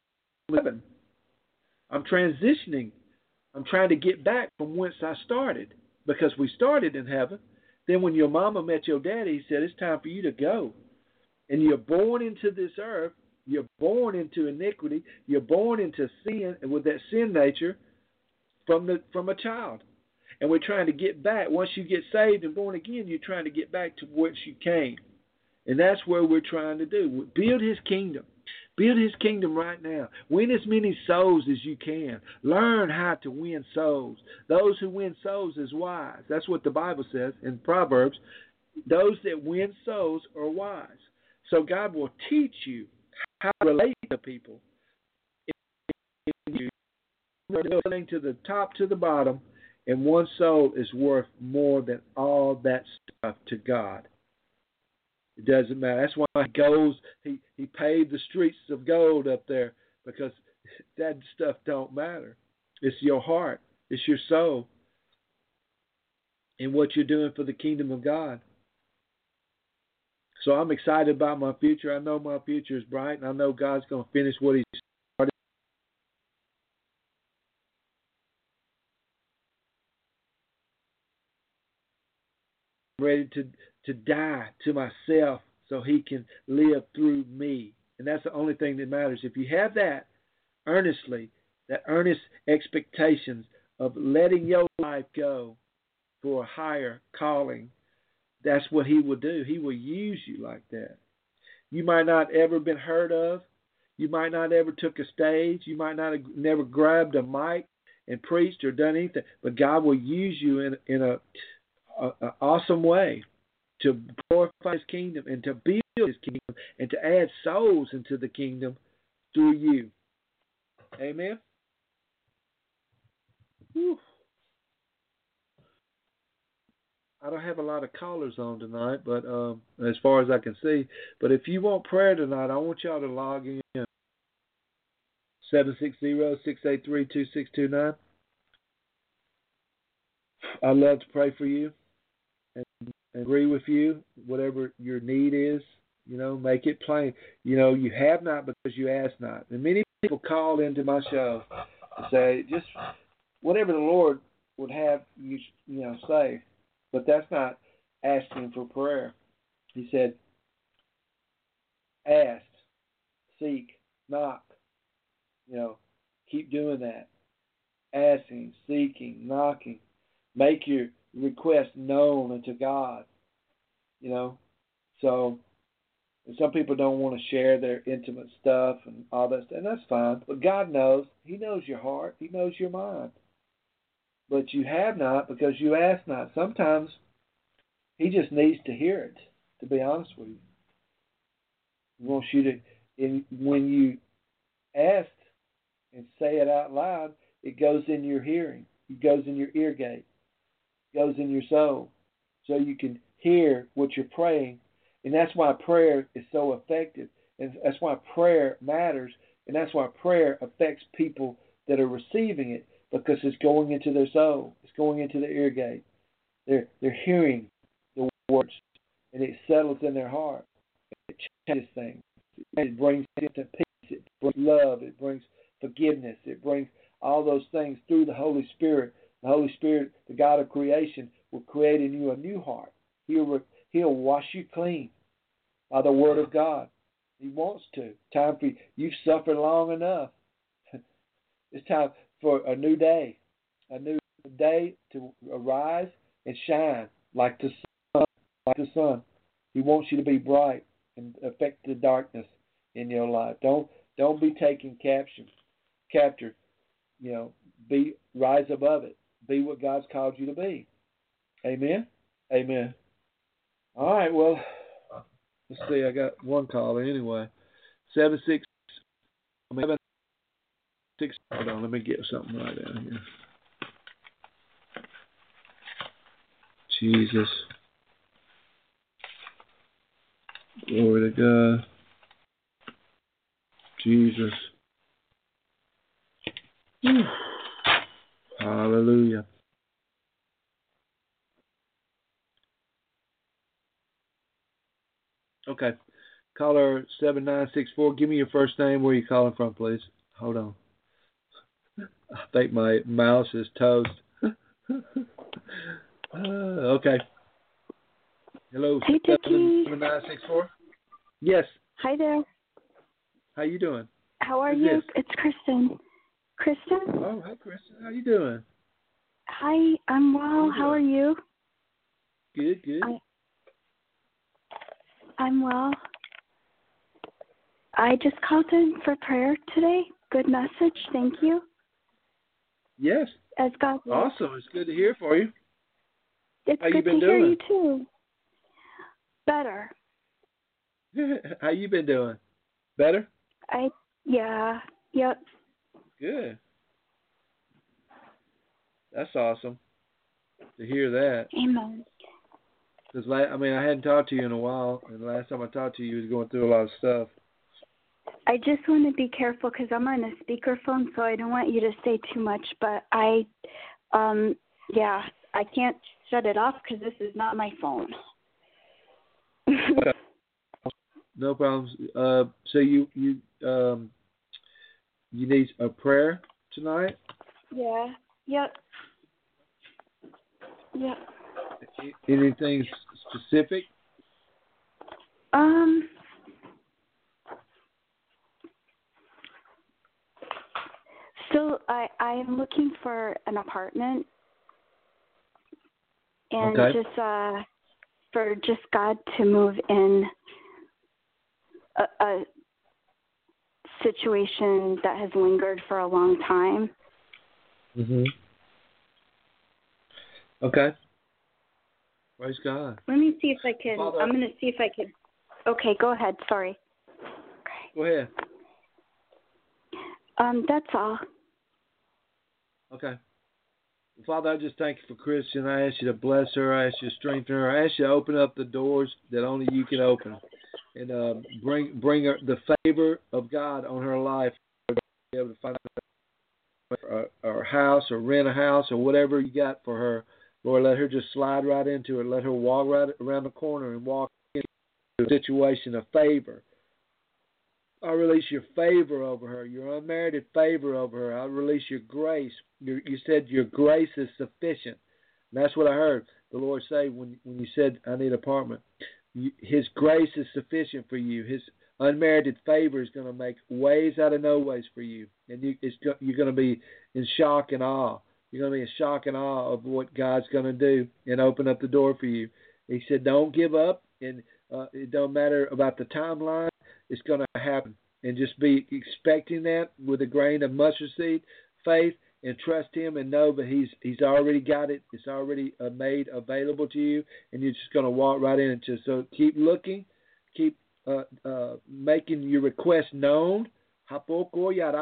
I'm transitioning. I'm trying to get back from whence I started, because we started in heaven. Then when your mama met your daddy, he said, it's time for you to go. And you're born into this earth. You're born into iniquity. You're born into sin, and with that sin nature from the from a child. And we're trying to get back. Once you get saved and born again, you're trying to get back to whence you came. And that's where we're trying to do. Build His kingdom. Build His kingdom right now. Win as many souls as you can. Learn how to win souls. Those who win souls is wise. That's what the Bible says in Proverbs. Those that win souls are wise. So God will teach you how to relate to people. If you're going to the top to the bottom, and one soul is worth more than all that stuff to God. It doesn't matter. That's why he goes, he, he paved the streets of gold up there, because that stuff don't matter. It's your heart. It's your soul. And what you're doing for the kingdom of God. So I'm excited about my future. I know my future is bright, and I know God's going to finish what He started. I'm ready to, to die to myself so He can live through me. And that's the only thing that matters. If you have that earnestly, that earnest expectations of letting your life go for a higher calling, that's what He will do. He will use you like that. You might not ever been heard of. You might not ever took a stage. You might not have never grabbed a mic and preached or done anything. But God will use you in in a, a, a awesome way to glorify His kingdom and to build His kingdom and to add souls into the kingdom through you. Amen. Whew. I don't have a lot of callers on tonight, but um, as far as I can see. But if you want prayer tonight, I want y'all to log in. seven six zero, six eight three, two six two nine. I'd love to pray for you and, and agree with you, whatever your need is. You know, make it plain. You know, you have not because you ask not. And many people call into my show to say, just whatever the Lord would have you, you know, say. But that's not asking for prayer. He said, ask, seek, knock. You know, keep doing that. Asking, seeking, knocking. Make your request known unto God. You know, so and some people don't want to share their intimate stuff and all that stuff, and that's fine. But God knows. He knows your heart. He knows your mind. But you have not because you ask not. Sometimes He just needs to hear it, to be honest with you. He wants you to, in, when you ask and say it out loud, it goes in your hearing. It goes in your ear gate. It goes in your soul. So you can hear what you're praying. And that's why prayer is so effective. And that's why prayer matters. And that's why prayer affects people that are receiving it, because it's going into their soul. It's going into their ear gate. They're, they're hearing the words, and it settles in their heart. It changes things. It brings instant peace. It brings love. It brings forgiveness. It brings all those things through the Holy Spirit. The Holy Spirit, the God of creation, will create in you a new heart. He'll, he'll wash you clean by the Word of God. He wants to. Time for you. You've suffered long enough. It's time for a new day. A new day to arise and shine like the sun. Like the sun. He wants you to be bright and affect the darkness in your life. Don't don't be taken capture. Captured. You know, be rise above it. Be what God's called you to be. Amen. Amen. All right. Well, let's see. I got one caller anyway. Seven six. Seven six. Hold on. Let me get something right down here. Jesus. Glory to God. Jesus. Whew. Hallelujah. Okay. Caller seven nine six four. Give me your first name. Where are you calling from, please? Hold on. I think my mouse is toast. uh, okay. Hello,
Hey, Dickie.
seven nine six four. Yes.
Hi there.
How you doing?
How are
Who's
you?
this?
It's Kristen. Kristen?
Oh, hi, Kristen. How you doing?
Hi, I'm well.
you
How are
doing?
you?
Good, good.
I, I'm well. I just called in for prayer today. Good message. Thank you.
Yes.
As God wills.
Awesome. It's good to hear for you.
It's
How
good
you been
to hear
doing?
you too. Better.
How you been doing? Better?
I yeah. Yep.
Good. That's awesome to hear that.
Amen.
Because I mean, I hadn't talked to you in a while, and the last time I talked to you, you was going through a lot of stuff.
I just want to be careful because I'm on a speakerphone, so I don't want you to say too much. But I, um, yeah, I can't shut it off because this is not my phone.
No problems. Uh, so you you um you need a prayer tonight?
Yeah. Yep. Yep.
Anything specific?
Um. So I I am looking for an apartment, and
Okay.
just uh for just God to move in a, a situation that has lingered for a long time.
Mhm. Okay. Praise God.
Let me see if I can.
Father,
I'm going to see if I can. Okay, go ahead. Sorry.
Go ahead.
Um, that's all.
Okay. Father, I just thank you for Christian. I ask you to bless her. I ask you to strengthen her. I ask you to open up the doors that only you can open, and uh, bring bring her the favor of God on her life. To be able to find a, a house or rent a house or whatever you got for her. Lord, let her just slide right into it. Let her walk right around the corner and walk into a situation of favor. I release your favor over her, your unmerited favor over her. I release your grace. Your, you said your grace is sufficient. And that's what I heard the Lord say when, when you said, I need an apartment. You, His grace is sufficient for you. His unmerited favor is going to make ways out of no ways for you. And you, it's, you're going to be in shock and awe. You're going to be in shock and awe of what God's going to do and open up the door for you. He said, don't give up, and uh, it don't matter about the timeline. It's going to happen. And just be expecting that with a grain of mustard seed faith, and trust Him and know that He's He's already got it. It's already uh, made available to you, and you're just going to walk right into it. So keep looking, keep uh, uh, making your request known. And you're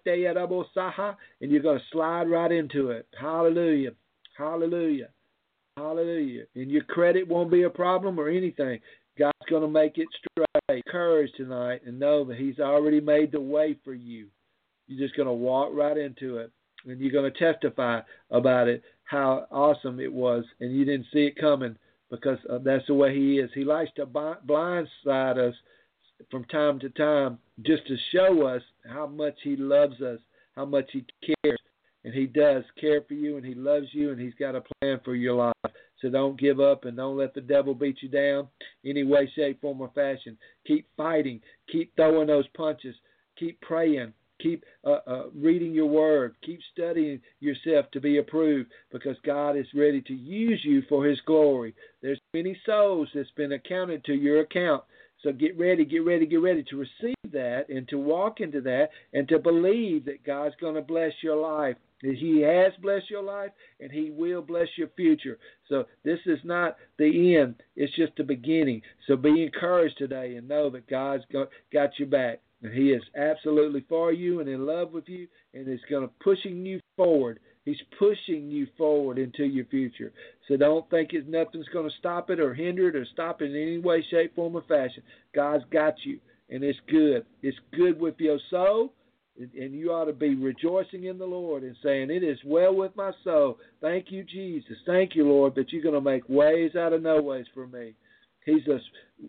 going to slide right into it. Hallelujah. Hallelujah. Hallelujah. And your credit won't be a problem or anything. God's going to make it straight. Courage tonight and know that he's already made the way for you. You're just going to walk right into it. And you're going to testify about it, how awesome it was. And you didn't see it coming because uh, that's the way he is. He likes to blindside us from time to time just to show us how much he loves us, how much he cares. And he does care for you, and he loves you, and he's got a plan for your life. So don't give up and don't let the devil beat you down any way, shape, form, or fashion. Keep fighting. Keep throwing those punches. Keep praying. Keep uh, uh, reading your word. Keep studying yourself to be approved because God is ready to use you for his glory. There's many souls that's been accounted to your account. So get ready, get ready, get ready to receive that and to walk into that and to believe that God's going to bless your life. He has blessed your life, and he will bless your future. So this is not the end. It's just the beginning. So be encouraged today and know that God's got your back. And he is absolutely for you and in love with you, and is going to pushing you forward. He's pushing you forward into your future. So don't think it's nothing's going to stop it or hinder it or stop it in any way, shape, form, or fashion. God's got you, and it's good. It's good with your soul. And you ought to be rejoicing in the Lord and saying, it is well with my soul. Thank you, Jesus. Thank you, Lord, that you're going to make ways out of no ways for me. He's a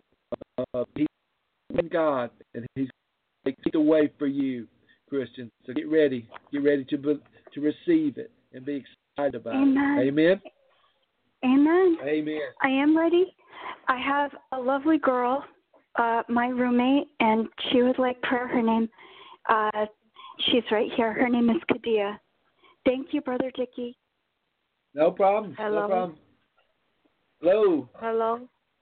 uh, he's God, and he's going to make the way for you, Christian. So get ready. Get ready to to receive it and be excited about
Amen.
it. Amen?
Amen.
Amen.
I am ready. I have a lovely girl, uh, my roommate, and she would like prayer. Her name Uh, she's right here. Her name is Kadia. Thank you, Brother Dickie.
No problem.
Hello.
No problem. Hello.
Hello.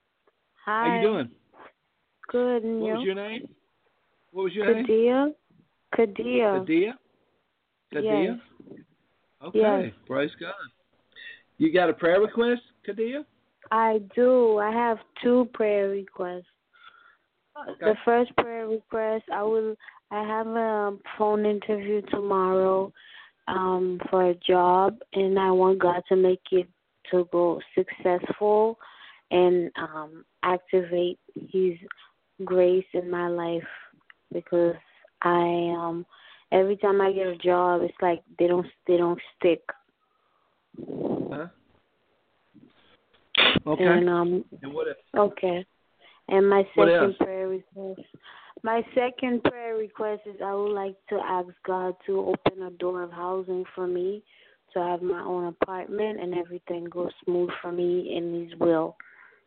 Hi.
How you doing?
Good. And
What
you?
was your name? What was your name?
Kadia. Kadia.
Kadia? Kadia?
Yes.
Okay.
Yes.
Praise God. You got a prayer request, Kadia?
I do. I have two prayer requests.
Okay.
The first prayer request, I will. I have a phone interview tomorrow um, for a job, and I want God to make it to go successful and um, activate His grace in my life because I um every time I get a job, it's like they don't they don't stick.
Huh? Okay.
And um.
And what if?
Okay. And my
What
second
else?
prayer request, my second prayer request is I would like to ask God to open a door of housing for me, to have my own apartment and everything goes smooth for me in His will.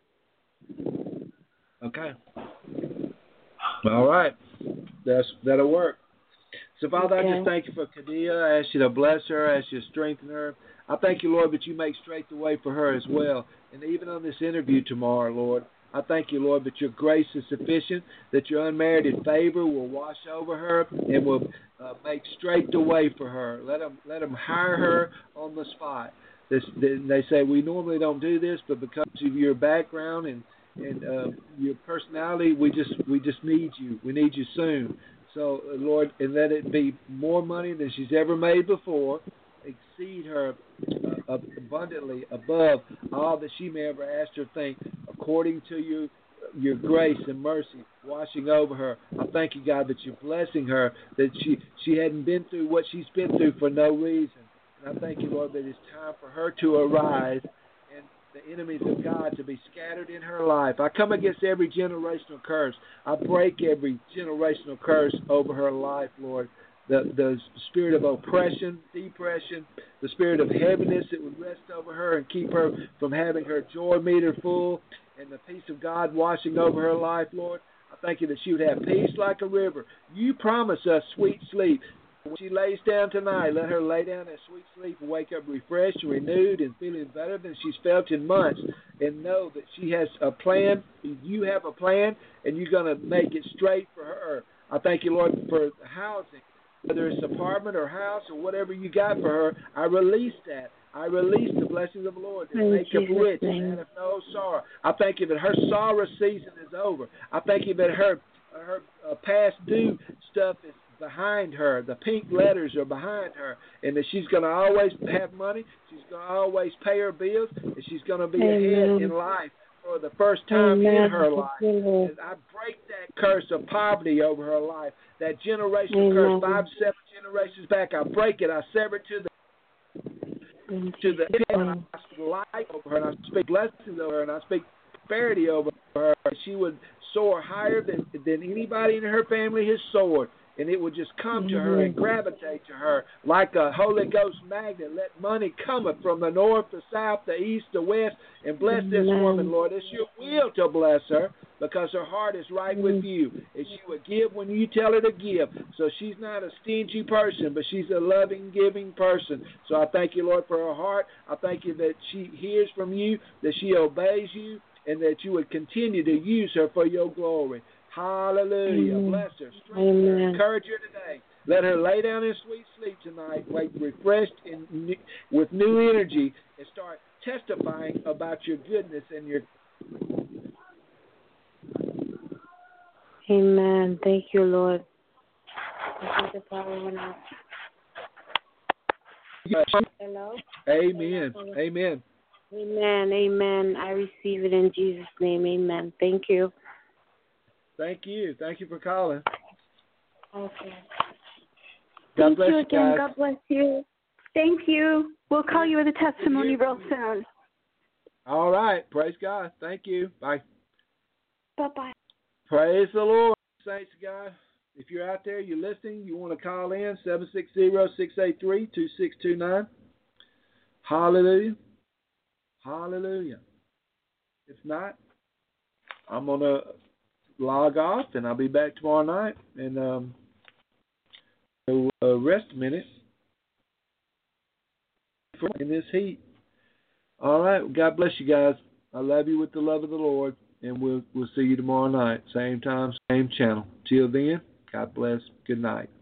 Okay. All right. That's that'll work. So, Father,
Okay.
I just thank you for Kadia. I ask you to bless her. I ask you to strengthen her. I thank you, Lord, that you make straight the way for her as well. And even on this interview tomorrow, Lord, I thank you, Lord, that your grace is sufficient, that your unmerited favor will wash over her and will uh, make straight the way for her. Let them, let them hire her on the spot. This, they say we normally don't do this, but because of your background and and uh, your personality, we just we just need you. We need you soon. So, uh, Lord, and let it be more money than she's ever made before. Exceed her uh, abundantly above all that she may ever ask or think, according to you, your grace and mercy washing over her. I thank you, God, that you're blessing her, that she, she hadn't been through what she's been through for no reason. And I thank you, Lord, that it's time for her to arise and the enemies of God to be scattered in her life. I come against every generational curse. I break every generational curse over her life, Lord. The, the spirit of oppression, depression, the spirit of heaviness that would rest over her and keep her from having her joy meter full, and the peace of God washing over her life, Lord. I thank you that she would have peace like a river. You promise us sweet sleep. When she lays down tonight, let her lay down in sweet sleep and wake up refreshed, renewed, and feeling better than she's felt in months, and know that she has a plan. You have a plan, and you're going to make it straight for her. I thank you, Lord, for housing. Whether it's apartment or house or whatever you got for her, I release that. I release the blessings of the Lord that
In
make her
Jesus'
rich
name.
and have no sorrow. I thank you that her sorrow season is over. I thank you that her her uh, past due stuff is behind her. The pink letters are behind her, and that she's going to always have money. She's going to always pay her bills, and she's going to be
Amen.
ahead in life for the first time
Amen.
in her life.
Amen.
And I break that curse of poverty over her life, that generational
Amen.
curse, five, seven generations back. I break it. I sever it to the to the end. I speak life over her, and I speak blessings over her, and I speak prosperity over her. She would soar higher than than anybody in her family has soared, and it would just come mm-hmm. to her and gravitate to her like a Holy Ghost magnet. Let money cometh from the north, the south, the east, the west, and bless
Amen.
this woman, Lord. It's your will to bless her, because her heart is right mm-hmm. with you, and she would give when you tell her to give. So she's not a stingy person, but she's a loving, giving person. So I thank you, Lord, for her heart. I thank you that she hears from you, that she obeys you, and that you would continue to use her for your glory. Hallelujah.
Amen.
Bless her. Strengthen
Amen.
her. Encourage her today. Let her lay down in sweet sleep tonight, wake refreshed and with new energy, and start testifying about your goodness and your.
Amen. Thank you, Lord. I think the power went out. Hello?
Amen. Amen.
Amen. Amen. I receive it in Jesus' name. Amen. Thank you.
Thank you. Thank you for calling.
Okay.
God
Thank
bless
you
you
again.
guys.
God bless you. Thank you. We'll call you with a testimony real soon.
All right. Praise God. Thank you. Bye.
Bye-bye.
Praise the Lord, saints of God. If you're out there, you're listening, you want to call in, seven six zero, six eight three, two six two nine. Hallelujah. Hallelujah. If not, I'm going to log off, and I'll be back tomorrow night. And um, so, uh, rest a minute in this heat. All right. God bless you guys. I love you with the love of the Lord. And we'll we'll see you tomorrow night. Same time, same channel. Till then, God bless. Good night.